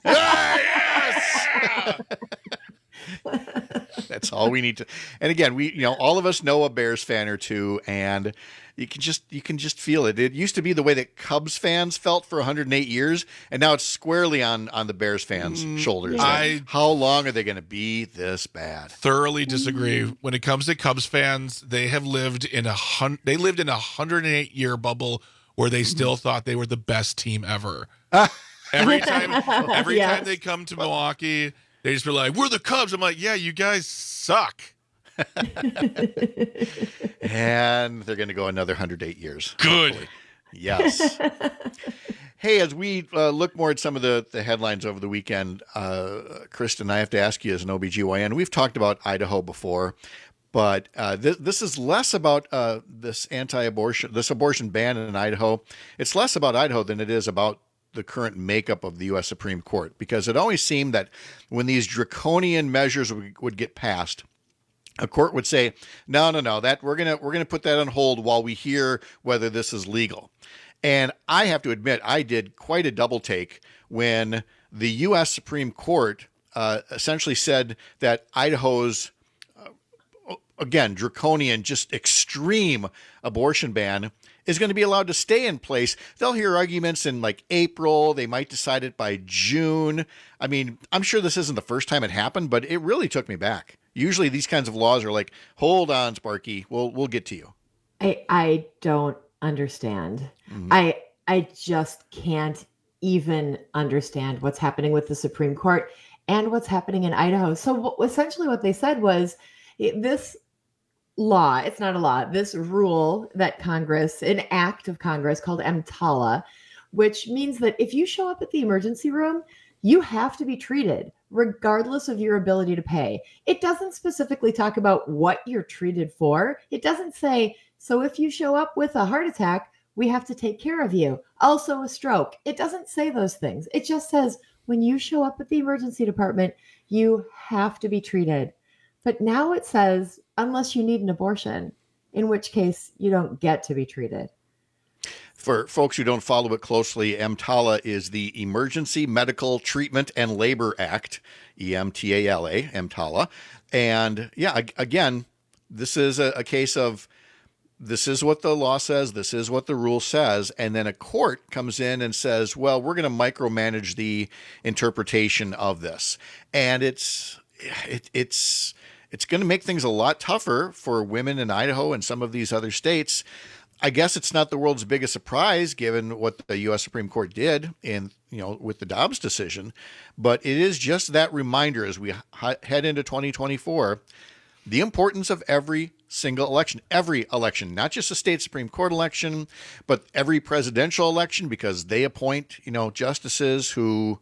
yes. That's all we need to. And again, we, you know, all of us know a Bears fan or two, and you can just, you can just feel it. It used to be the way that Cubs fans felt for one hundred eight years, and now it's squarely on on the Bears fans' shoulders. Mm, I- Like, how long are they going to be this bad? Thoroughly disagree. When it comes to Cubs fans, they have lived in a hun- they lived in a hundred and eight year bubble where they still thought they were the best team ever. Every time, every Yes. time they come to Milwaukee, they just be like, "We're the Cubs." I'm like, "Yeah, you guys suck." And they're going to go another one hundred eight years. Good. hopefully. Yes. Hey, as we uh, look more at some of the, the headlines over the weekend, uh, Kristen, I have to ask you as an O B G Y N, we've talked about Idaho before, but uh, th- this is less about uh, this anti-abortion, this abortion ban in Idaho. It's less about Idaho than it is about the current makeup of the U S Supreme Court, because it always seemed that when these draconian measures would, would get passed, a court would say, no, no, no, that we're gonna we're gonna put that on hold while we hear whether this is legal. And I have to admit, I did quite a double take when the U S Supreme Court uh, essentially said that Idaho's uh, again draconian, just extreme abortion ban is going to be allowed to stay in place. They'll hear arguments in like April. They might decide it by June. I mean, I'm sure this isn't the first time it happened, but it really took me back. Usually these kinds of laws are like, hold on, Sparky, we'll we'll get to you. I I don't understand. Mm-hmm. I I just can't even understand what's happening with the Supreme Court and what's happening in Idaho. So w- essentially what they said was it, this law, it's not a law, this rule that Congress, an act of Congress called EMTALA, which means that if you show up at the emergency room, you have to be treated regardless of your ability to pay. It doesn't specifically talk about what you're treated for. It doesn't say, so if you show up with a heart attack, we have to take care of you. Also a stroke. It doesn't say those things. It just says when you show up at the emergency department, you have to be treated. But now it says, unless you need an abortion, in which case you don't get to be treated. For folks who don't follow it closely, EMTALA is the Emergency Medical Treatment and Labor Act, E M T A L A, EMTALA. And yeah, again, this is a, a case of this is what the law says, this is what the rule says, and then a court comes in and says, well, we're going to micromanage the interpretation of this. And it's it, it's it's going to make things a lot tougher for women in Idaho and some of these other states. I guess it's not the world's biggest surprise given what the U S Supreme Court did in, you know, with the Dobbs decision, but it is just that reminder as we head into twenty twenty-four, the importance of every single election, every election, not just a state Supreme Court election, but every presidential election, because they appoint, you know, justices who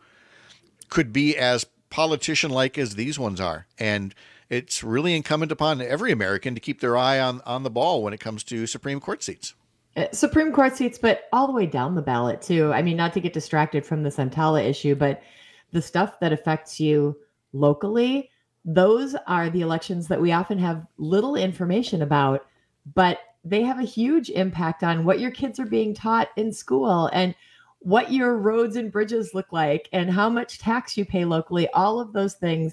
could be as politician-like as these ones are. And it's really incumbent upon every American to keep their eye on, on the ball when it comes to Supreme Court seats. Supreme Court seats, but all the way down the ballot, too. I mean, not to get distracted from this EMTALA issue, but the stuff that affects you locally, those are the elections that we often have little information about, but they have a huge impact on what your kids are being taught in school and what your roads and bridges look like and how much tax you pay locally, all of those things.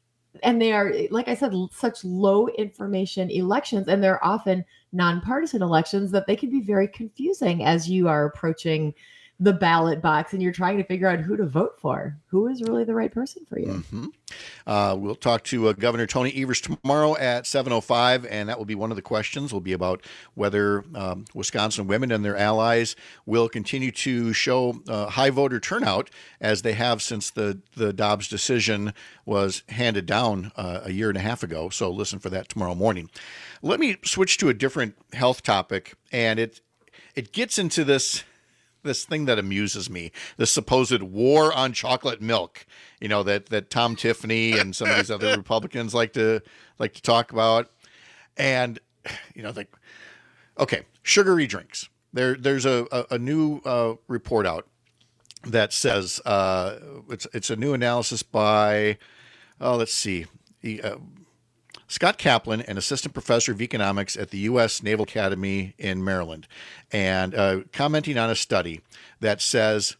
And they are, like I said, such low information elections, and they're often nonpartisan elections that they can be very confusing as you are approaching the ballot box and you're trying to figure out who to vote for. Who is really the right person for you? Mm-hmm. Uh, we'll talk to uh, Governor Tony Evers tomorrow at seven oh five, and that will be one of the questions will be about whether um, Wisconsin women and their allies will continue to show uh, high voter turnout as they have since the, the Dobbs decision was handed down uh, a year and a half ago. So listen for that tomorrow morning. Let me switch to a different health topic, and it it gets into this this thing that amuses me, the supposed war on chocolate milk, you know, that, that Tom Tiffany and some of these other Republicans like to, like to talk about. And, you know, like, okay, sugary drinks. There, there's a, a, a new uh, report out that says, uh, it's, it's a new analysis by, oh, let's see, the, uh, Scott Kaplan, an assistant professor of economics at the U S Naval Academy in Maryland, and uh, commenting on a study that says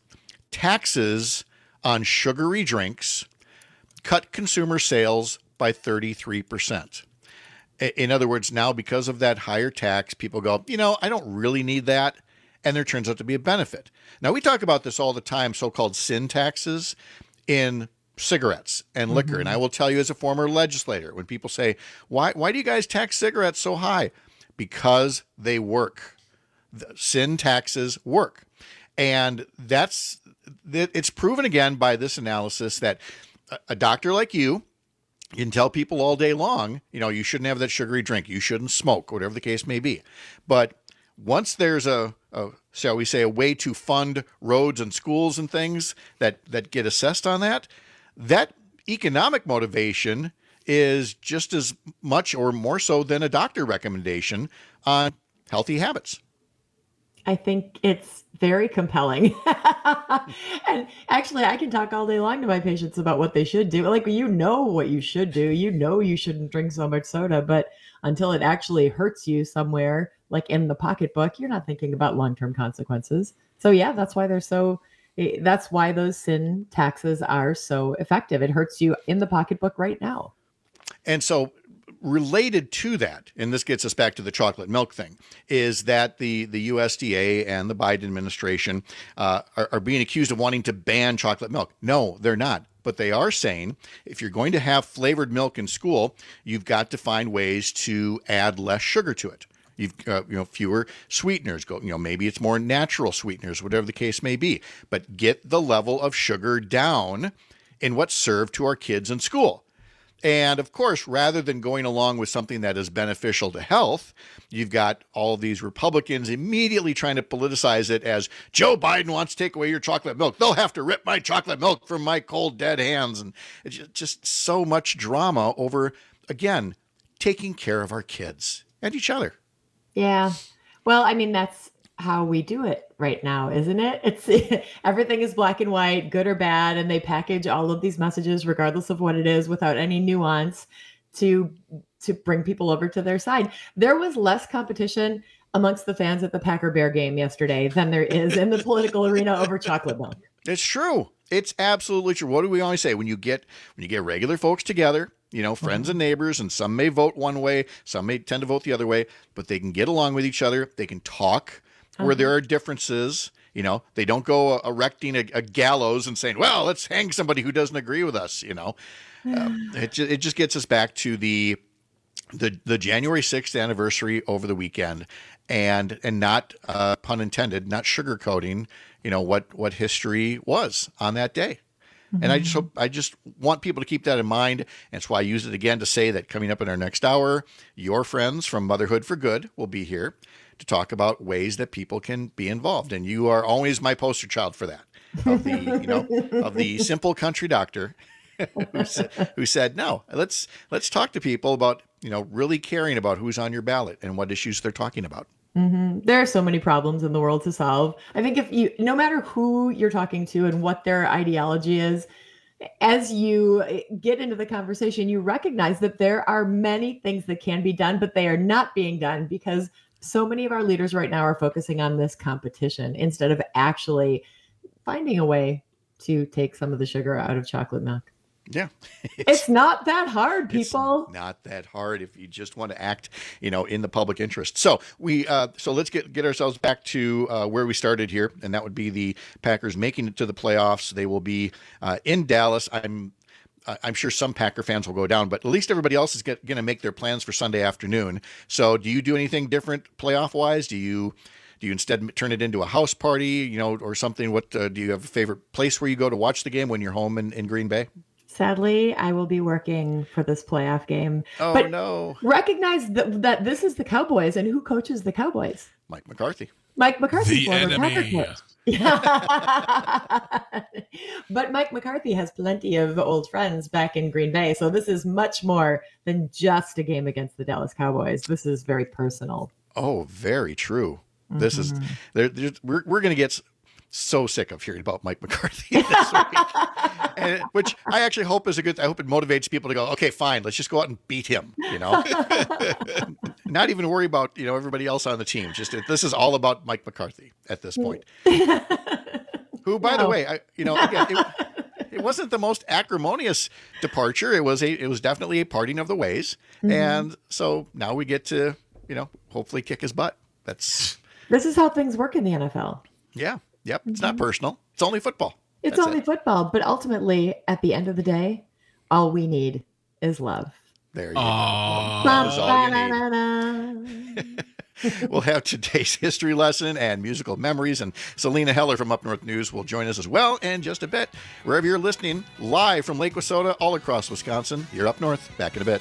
taxes on sugary drinks cut consumer sales by thirty-three percent. In other words, now because of that higher tax, people go, you know, I don't really need that. And there turns out to be a benefit. Now, we talk about this all the time, so-called sin taxes in cigarettes and liquor. Mm-hmm. And I will tell you as a former legislator, when people say, why, why do you guys tax cigarettes so high? Because they work. The sin taxes work. And that's, it's proven again by this analysis that a doctor like you can tell people all day long, you know, you shouldn't have that sugary drink. You shouldn't smoke, whatever the case may be. But once there's a, a shall we say, a way to fund roads and schools and things that, that get assessed on that, that economic motivation is just as much or more so than a doctor recommendation on healthy habits. I think it's very compelling. And actually, I can talk all day long to my patients about what they should do. Like, you know what you should do. You know you shouldn't drink so much soda, but until it actually hurts you somewhere, like in the pocketbook, you're not thinking about long-term consequences. So yeah, that's why they're so, that's why those sin taxes are so effective. It hurts you in the pocketbook right now. And so related to that, and this gets us back to the chocolate milk thing, is that the, the U S D A and the Biden administration uh, are, are being accused of wanting to ban chocolate milk. No, they're not. But they are saying if you're going to have flavored milk in school, you've got to find ways to add less sugar to it. You've uh, you know fewer sweeteners. Go you know maybe it's more natural sweeteners, whatever the case may be. But get the level of sugar down in what's served to our kids in school. And of course, rather than going along with something that is beneficial to health, you've got all of these Republicans immediately trying to politicize it as Joe Biden wants to take away your chocolate milk. They'll have to rip my chocolate milk from my cold, dead hands. And it's just so much drama over, again, taking care of our kids and each other. Yeah. Well, I mean, that's how we do it right now, isn't it? It's everything is black and white, good or bad, and they package all of these messages, regardless of what it is, without any nuance, to to bring people over to their side. There was less competition amongst the fans at the Packer Bear game yesterday than there is in the political arena over chocolate milk. It's true. It's absolutely true. What do we always say when you get when you get regular folks together? You know, friends and neighbors, and some may vote one way, some may tend to vote the other way, but they can get along with each other. They can talk where there are differences. You know, they don't go erecting a, a gallows and saying, well, let's hang somebody who doesn't agree with us. You know, um, it, ju- it just gets us back to the, the, the January sixth anniversary over the weekend, and, and not, uh, pun intended, not sugarcoating, you know, what, what history was on that day. And I just hope, I just want people to keep that in mind. And that's why I use it again to say that coming up in our next hour, your friends from Motherhood for Good will be here to talk about ways that people can be involved. And you are always my poster child for that, of the, you know, of the simple country doctor who, sa- who said, no, let's, let's talk to people about, you know, really caring about who's on your ballot and what issues they're talking about. Mm-hmm. There are so many problems in the world to solve. I think if you, no matter who you're talking to and what their ideology is, as you get into the conversation, you recognize that there are many things that can be done, but they are not being done because so many of our leaders right now are focusing on this competition instead of actually finding a way to take some of the sugar out of chocolate milk. Yeah. It's, it's not that hard, people. It's not that hard if you just want to act, you know, in the public interest. So we, uh, so let's get, get ourselves back to uh, where we started here. And that would be the Packers making it to the playoffs. They will be uh, in Dallas. I'm, I'm sure some Packer fans will go down, but at least everybody else is going to make their plans for Sunday afternoon. So do you do anything different playoff wise? Do you, do you instead turn it into a house party, you know, or something? What, uh, do you have a favorite place where you go to watch the game when you're home in, in Green Bay? Sadly, I will be working for this playoff game. Oh, but no. Recognize that, that this is the Cowboys, and who coaches the Cowboys? Mike McCarthy. Mike McCarthy. The enemy. Yeah. But Mike McCarthy has plenty of old friends back in Green Bay. So this is much more than just a game against the Dallas Cowboys. This is very personal. Oh, very true. Mm-hmm. This is, there, we're, we're going to get so sick of hearing about Mike McCarthy this week. And, which I actually hope is a good, I hope it motivates people to go, okay, fine, let's just go out and beat him, you know, not even worry about, you know, everybody else on the team. Just, this is all about Mike McCarthy at this point, who, by no. the way, I, you know, again, it, it wasn't the most acrimonious departure. It was a, it was definitely a parting of the ways. Mm-hmm. And so now we get to, you know, hopefully kick his butt. That's, this is how things work in the N F L. Yeah. Yep. It's not personal. It's only football. It's That's only it. football. But ultimately, at the end of the day, all we need is love. There you go. Love is all you need. We'll have today's history lesson and musical memories. And Selena Heller from Up North News will join us as well in just a bit. Wherever you're listening, live from Lake Wissota, all across Wisconsin, you're Up North. Back in a bit.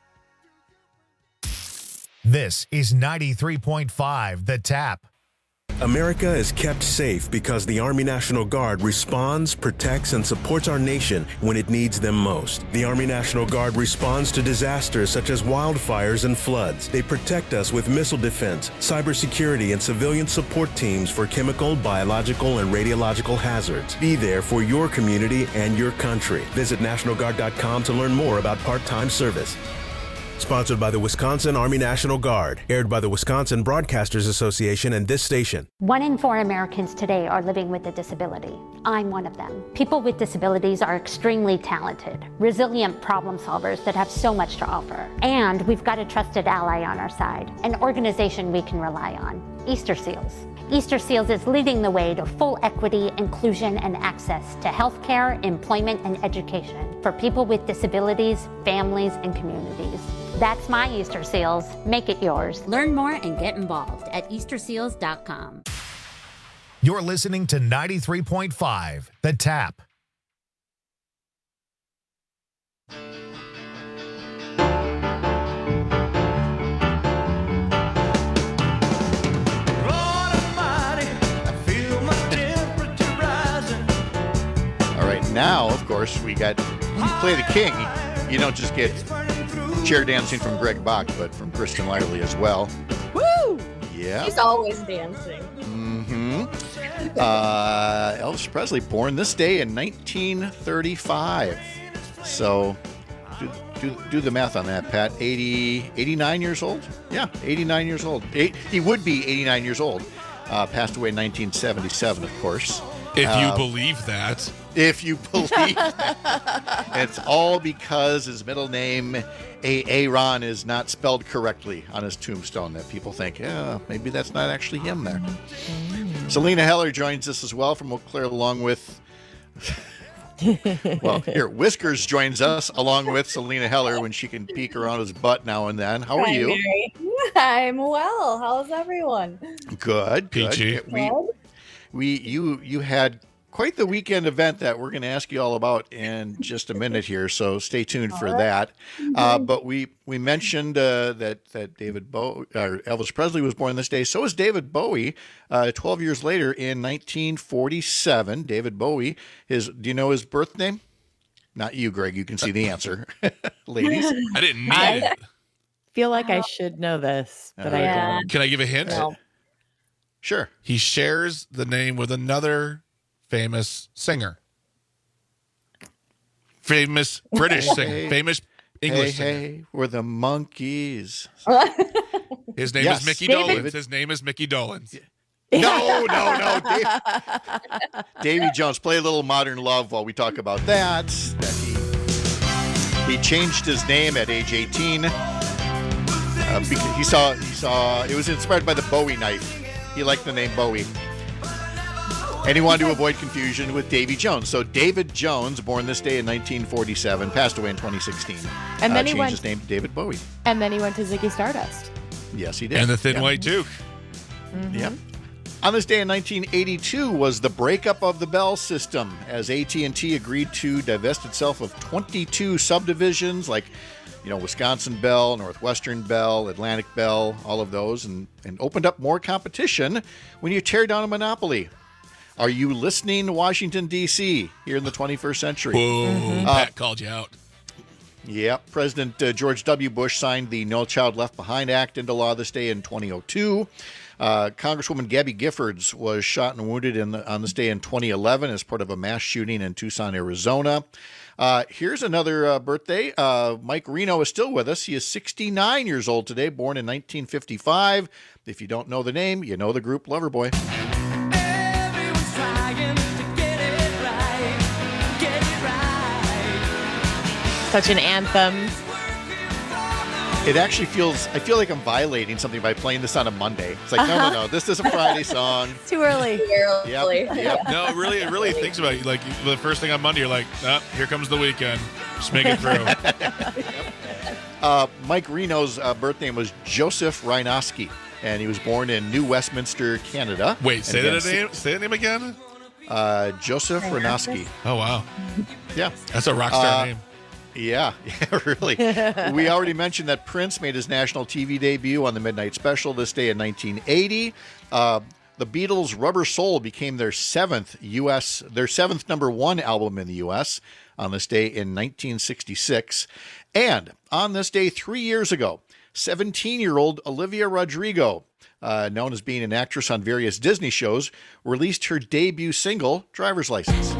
This is ninety-three point five The Tap. America is kept safe because the Army National Guard responds, protects, and supports our nation when it needs them most. The Army National Guard responds to disasters such as wildfires and floods. They protect us with missile defense, cybersecurity, and civilian support teams for chemical, biological, and radiological hazards. Be there for your community and your country. Visit National Guard dot com to learn more about part-time service. Sponsored by the Wisconsin Army National Guard. Aired by the Wisconsin Broadcasters Association and this station. One in four Americans today are living with a disability. I'm one of them. People with disabilities are extremely talented, resilient problem solvers that have so much to offer. And we've got a trusted ally on our side, an organization we can rely on, Easter Seals. Easter Seals is leading the way to full equity, inclusion, and access to healthcare, employment, and education for people with disabilities, families, and communities. That's my Easter Seals. Make it yours. Learn more and get involved at Easter Seals dot com. You're listening to ninety-three point five, The Tap. All right, now, of course, we got Play the King. You don't just get chair dancing from Greg Bach, but from Kristen Lively as well. Woo! Yeah. He's always dancing. Mm-hmm. Uh, Elvis Presley, born this day in nineteen thirty-five. So do, do, do the math on that, Pat. eighty, eighty-nine years old? Yeah, eighty-nine years old. Eight, he would be eighty-nine years old. Uh, passed away in nineteen seventy-seven, of course. If you uh, believe that. If you believe that. It's all because his middle name, Aaron, is not spelled correctly on his tombstone that people think, yeah, maybe that's not actually him there. Mm. Selena Heller joins us as well from Eau Claire, along with, well, here, Whiskers joins us along with Selena Heller when she can peek around his butt now and then. How are Hi, you? Mary. I'm well. How's everyone? Good. Peachy. Good. We, we, you, you had quite the weekend event that we're going to ask you all about in just a minute here, so stay tuned for that. Uh, but we we mentioned uh, that that David Bowie, or Elvis Presley, was born this day. So is David Bowie. Uh, Twelve years later, in nineteen forty-seven, David Bowie. His do you know his birth name? Not you, Greg. You can see the answer, ladies. I didn't need I it. feel like I should know this, but I Yeah. don't. Can I give a hint? No. Sure. He shares the name with another famous singer. Famous British Hey, singer. hey. Famous English hey, singer. hey, we're the monkeys. His name Yes. is Mickey David- Dolenz. His name is Mickey Dolenz. No, no, no. Dave, Davy Jones, play a little Modern Love while we talk about that. That he he changed his name at age eighteen. Uh, because he saw he saw it was inspired by the Bowie knife. He liked the name Bowie. And he wanted to avoid confusion with Davy Jones. So David Jones, born this day in nineteen forty-seven, passed away in twenty sixteen. And then uh, he changed went- his name to David Bowie. And then he went to Ziggy Stardust. Yes, he did. And the Thin Yeah. White Duke. Mhm. Yep. On this day in nineteen eighty-two was the breakup of the Bell system, as A T and T agreed to divest itself of twenty-two subdivisions, like, you know, Wisconsin Bell, Northwestern Bell, Atlantic Bell, all of those, and, and opened up more competition when you tear down a monopoly. Are you listening, Washington, D C, here in the twenty-first century? Whoa, Uh, Pat called you out. Yeah, President uh, George W. Bush signed the No Child Left Behind Act into law this day in twenty oh two. Uh, Congresswoman Gabby Giffords was shot and wounded in the, on this day in twenty eleven as part of a mass shooting in Tucson, Arizona. Uh, here's another uh, birthday. Uh, Mike Reno is still with us. He is sixty-nine years old today, born in nineteen fifty-five. If you don't know the name, you know the group Loverboy. Such an anthem. It actually feels, I feel like I'm violating something by playing this on a Monday. It's like, no, no, no, this is a Friday song. Too early. Yep, yep. No, it really, it really thinks about it. Like the first thing on Monday, you're like, ah, here comes the weekend. Just make it through. Uh, Mike Reno's uh, birth name was Joseph Rhinoski, and he was born in New Westminster, Canada. Wait, And say again, that name. Say that name again. Uh, Joseph Rhinoski. Oh wow, Yeah, that's a rock star Uh, name. Yeah, yeah, really. We already mentioned that Prince made his national T V debut on the Midnight Special this day in nineteen eighty. Uh, The Beatles' Rubber Soul became their seventh U S their seventh number one album in the U S on this day in nineteen sixty-six. And on this day three years ago, seventeen-year-old Olivia Rodrigo, uh, known as being an actress on various Disney shows, released her debut single, Driver's License.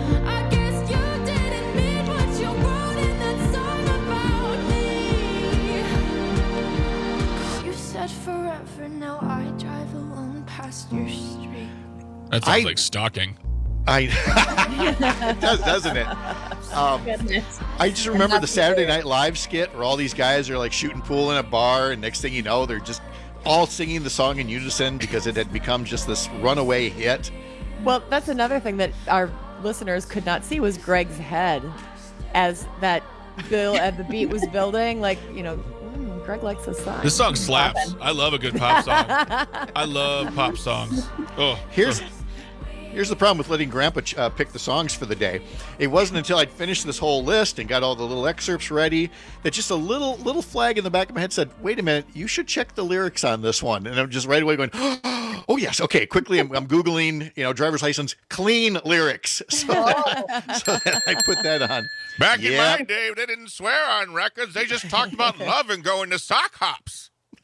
That sounds I, like stalking. I it does, doesn't it? Um, I just remember the Saturday Night Live skit where all these guys are like shooting pool in a bar, and next thing you know, they're just all singing the song in unison because it had become just this runaway hit. Well, that's another thing that our listeners could not see was Greg's head as that bill at the beat was building. Like, you know, mm, Greg likes this song. This song slaps. I love a good pop song. I love pop songs. Oh, here's. Here's the problem with letting Grandpa uh, pick the songs for the day. It wasn't until I'd finished this whole list and got all the little excerpts ready that just a little little flag in the back of my head said, wait a minute, you should check the lyrics on this one. And I'm just right away going, oh, yes, okay, quickly, I'm, I'm Googling, you know, driver's license, clean lyrics. So, that, so that I put that on. Back yeah. in my day, they didn't swear on records. They just talked about love and going to sock hops.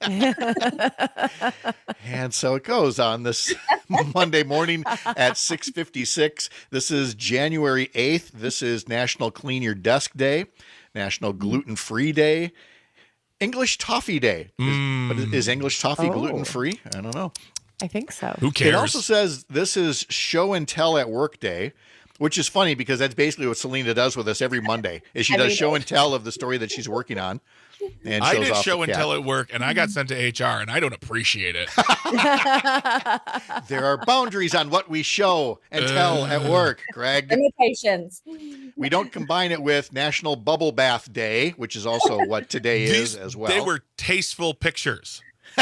And so it goes on this Monday morning at six fifty-six. This is January eighth. This is National Clean Your Desk Day, National Gluten-Free Day, English Toffee Day. Mm. Is, but is English toffee Oh. gluten-free? I don't know. I think so. Who cares? It also says this is Show and Tell at Work Day, which is funny because that's basically what Selena does with us every Monday, is she I does mean- show and tell of the story that she's working on. And I shows did off show the and cat. tell at work, and I got sent to H R, and I don't appreciate it. There are boundaries on what we show and tell Uh. at work, Greg. Limitations. We don't combine it with National Bubble Bath Day, which is also what today These, is as well. They were tasteful pictures.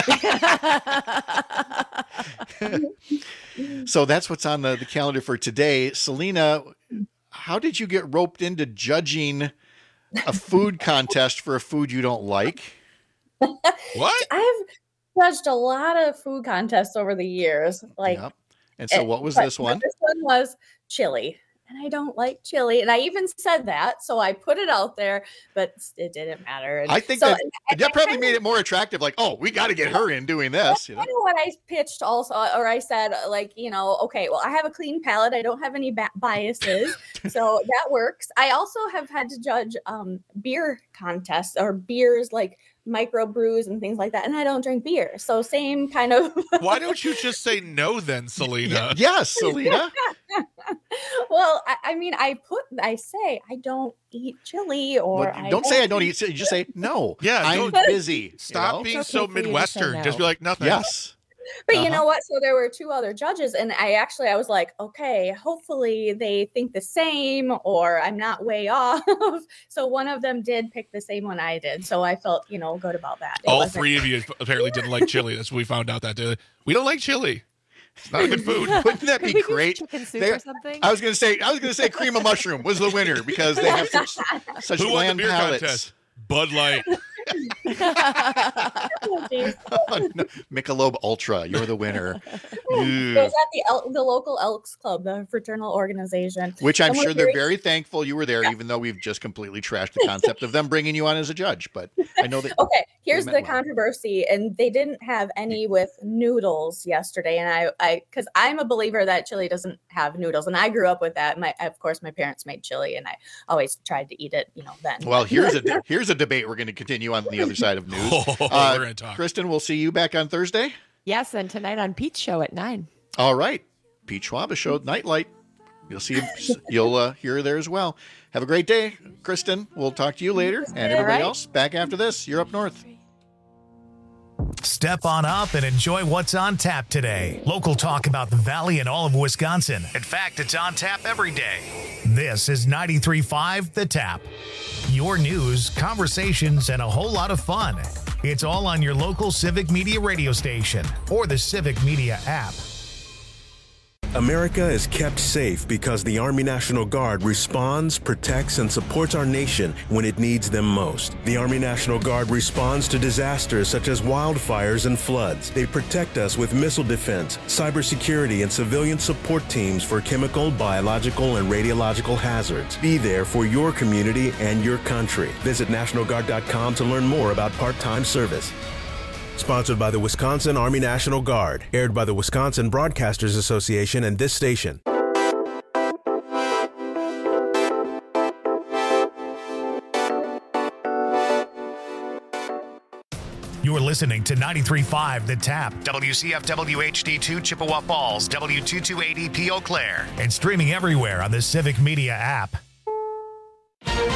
So that's what's on the, the calendar for today. Selena, how did you get roped into judging a food contest for a food you don't like? What? I've judged a lot of food contests over the years. Like, Yep. And so what was but- this one? but This one was chili. And I don't like chili. And I even said that. So I put it out there, but it didn't matter. And I think so, that, and that I probably kinda- made it more attractive. Like, oh, we got to get her in doing this. You know? kind of what I pitched also, or I said, like, you know, okay, well, I have a clean palate. I don't have any ba- biases. So that works. I also have had to judge um, beer contests or beers like micro brews and things like that. And I don't drink beer. So same kind of. Why don't you just say no then, Selena? Yes, Selena. Well, I, I mean, I put, I say, I don't eat chili or. Well, don't say I don't eat. You just say no. Yeah, I'm don't- busy. Stop you know? being It's so okay for you to say Midwestern. no. Just be like, nothing. Yes. But you Uh-huh. know what? So there were two other judges, and I actually I was like, okay, hopefully they think the same, or I'm not way off. So one of them did pick the same one I did, so I felt you know good about that. It All wasn't- three of you apparently didn't like chili. That's what we found out that day. We don't like chili. It's not a good food. Wouldn't that Could be we do great? chicken soup They- or something? I was gonna say I was gonna say cream of mushroom was the winner because they have such, such Who won the bland beer palates. contest? Bud Light. Oh, geez. Oh, no. Michelob Ultra, you're the winner. It was at the El- the local Elks Club, the fraternal organization. Which I'm And we're sure they're very- very thankful you were there, even though we've just completely trashed the concept of them bringing you on as a judge. But I know that. Okay, here's meant the well. controversy, and they didn't have any with noodles yesterday, and I, I, because I'm a believer that chili doesn't have noodles, and I grew up with that. My, of course, my parents made chili, and I always tried to eat it, you know. Then, Well, here's a de- here's a debate we're going to continue on the other side of news. Oh, Uh, we're gonna talk. Kristen, we'll see you back on Thursday. Yes, and tonight on Pete's show at nine. All right, Pete Schwab show Nightlight. You'll see you'll uh, hear her there as well. Have a great day, Kristen. We'll talk to you later, and everybody right. else back after this. You're up north. Step on up and enjoy what's on tap today. Local talk about the Valley and all of Wisconsin. In fact, it's on tap every day. This is ninety-three point five The Tap. Your news, conversations, and a whole lot of fun. It's all on your local Civic Media radio station or the Civic Media app. America is kept safe because the Army National Guard responds, protects, and supports our nation when it needs them most. The Army National Guard responds to disasters such as wildfires and floods. They protect us with missile defense, cybersecurity, and civilian support teams for chemical, biological, and radiological hazards. Be there for your community and your country. Visit National Guard dot com to learn more about part-time service. Sponsored by the Wisconsin Army National Guard. Aired by the Wisconsin Broadcasters Association and this station. You're listening to ninety-three point five The Tap, W C F W H D two Chippewa Falls, W two twenty-eight P Eau Claire, and streaming everywhere on the Civic Media app.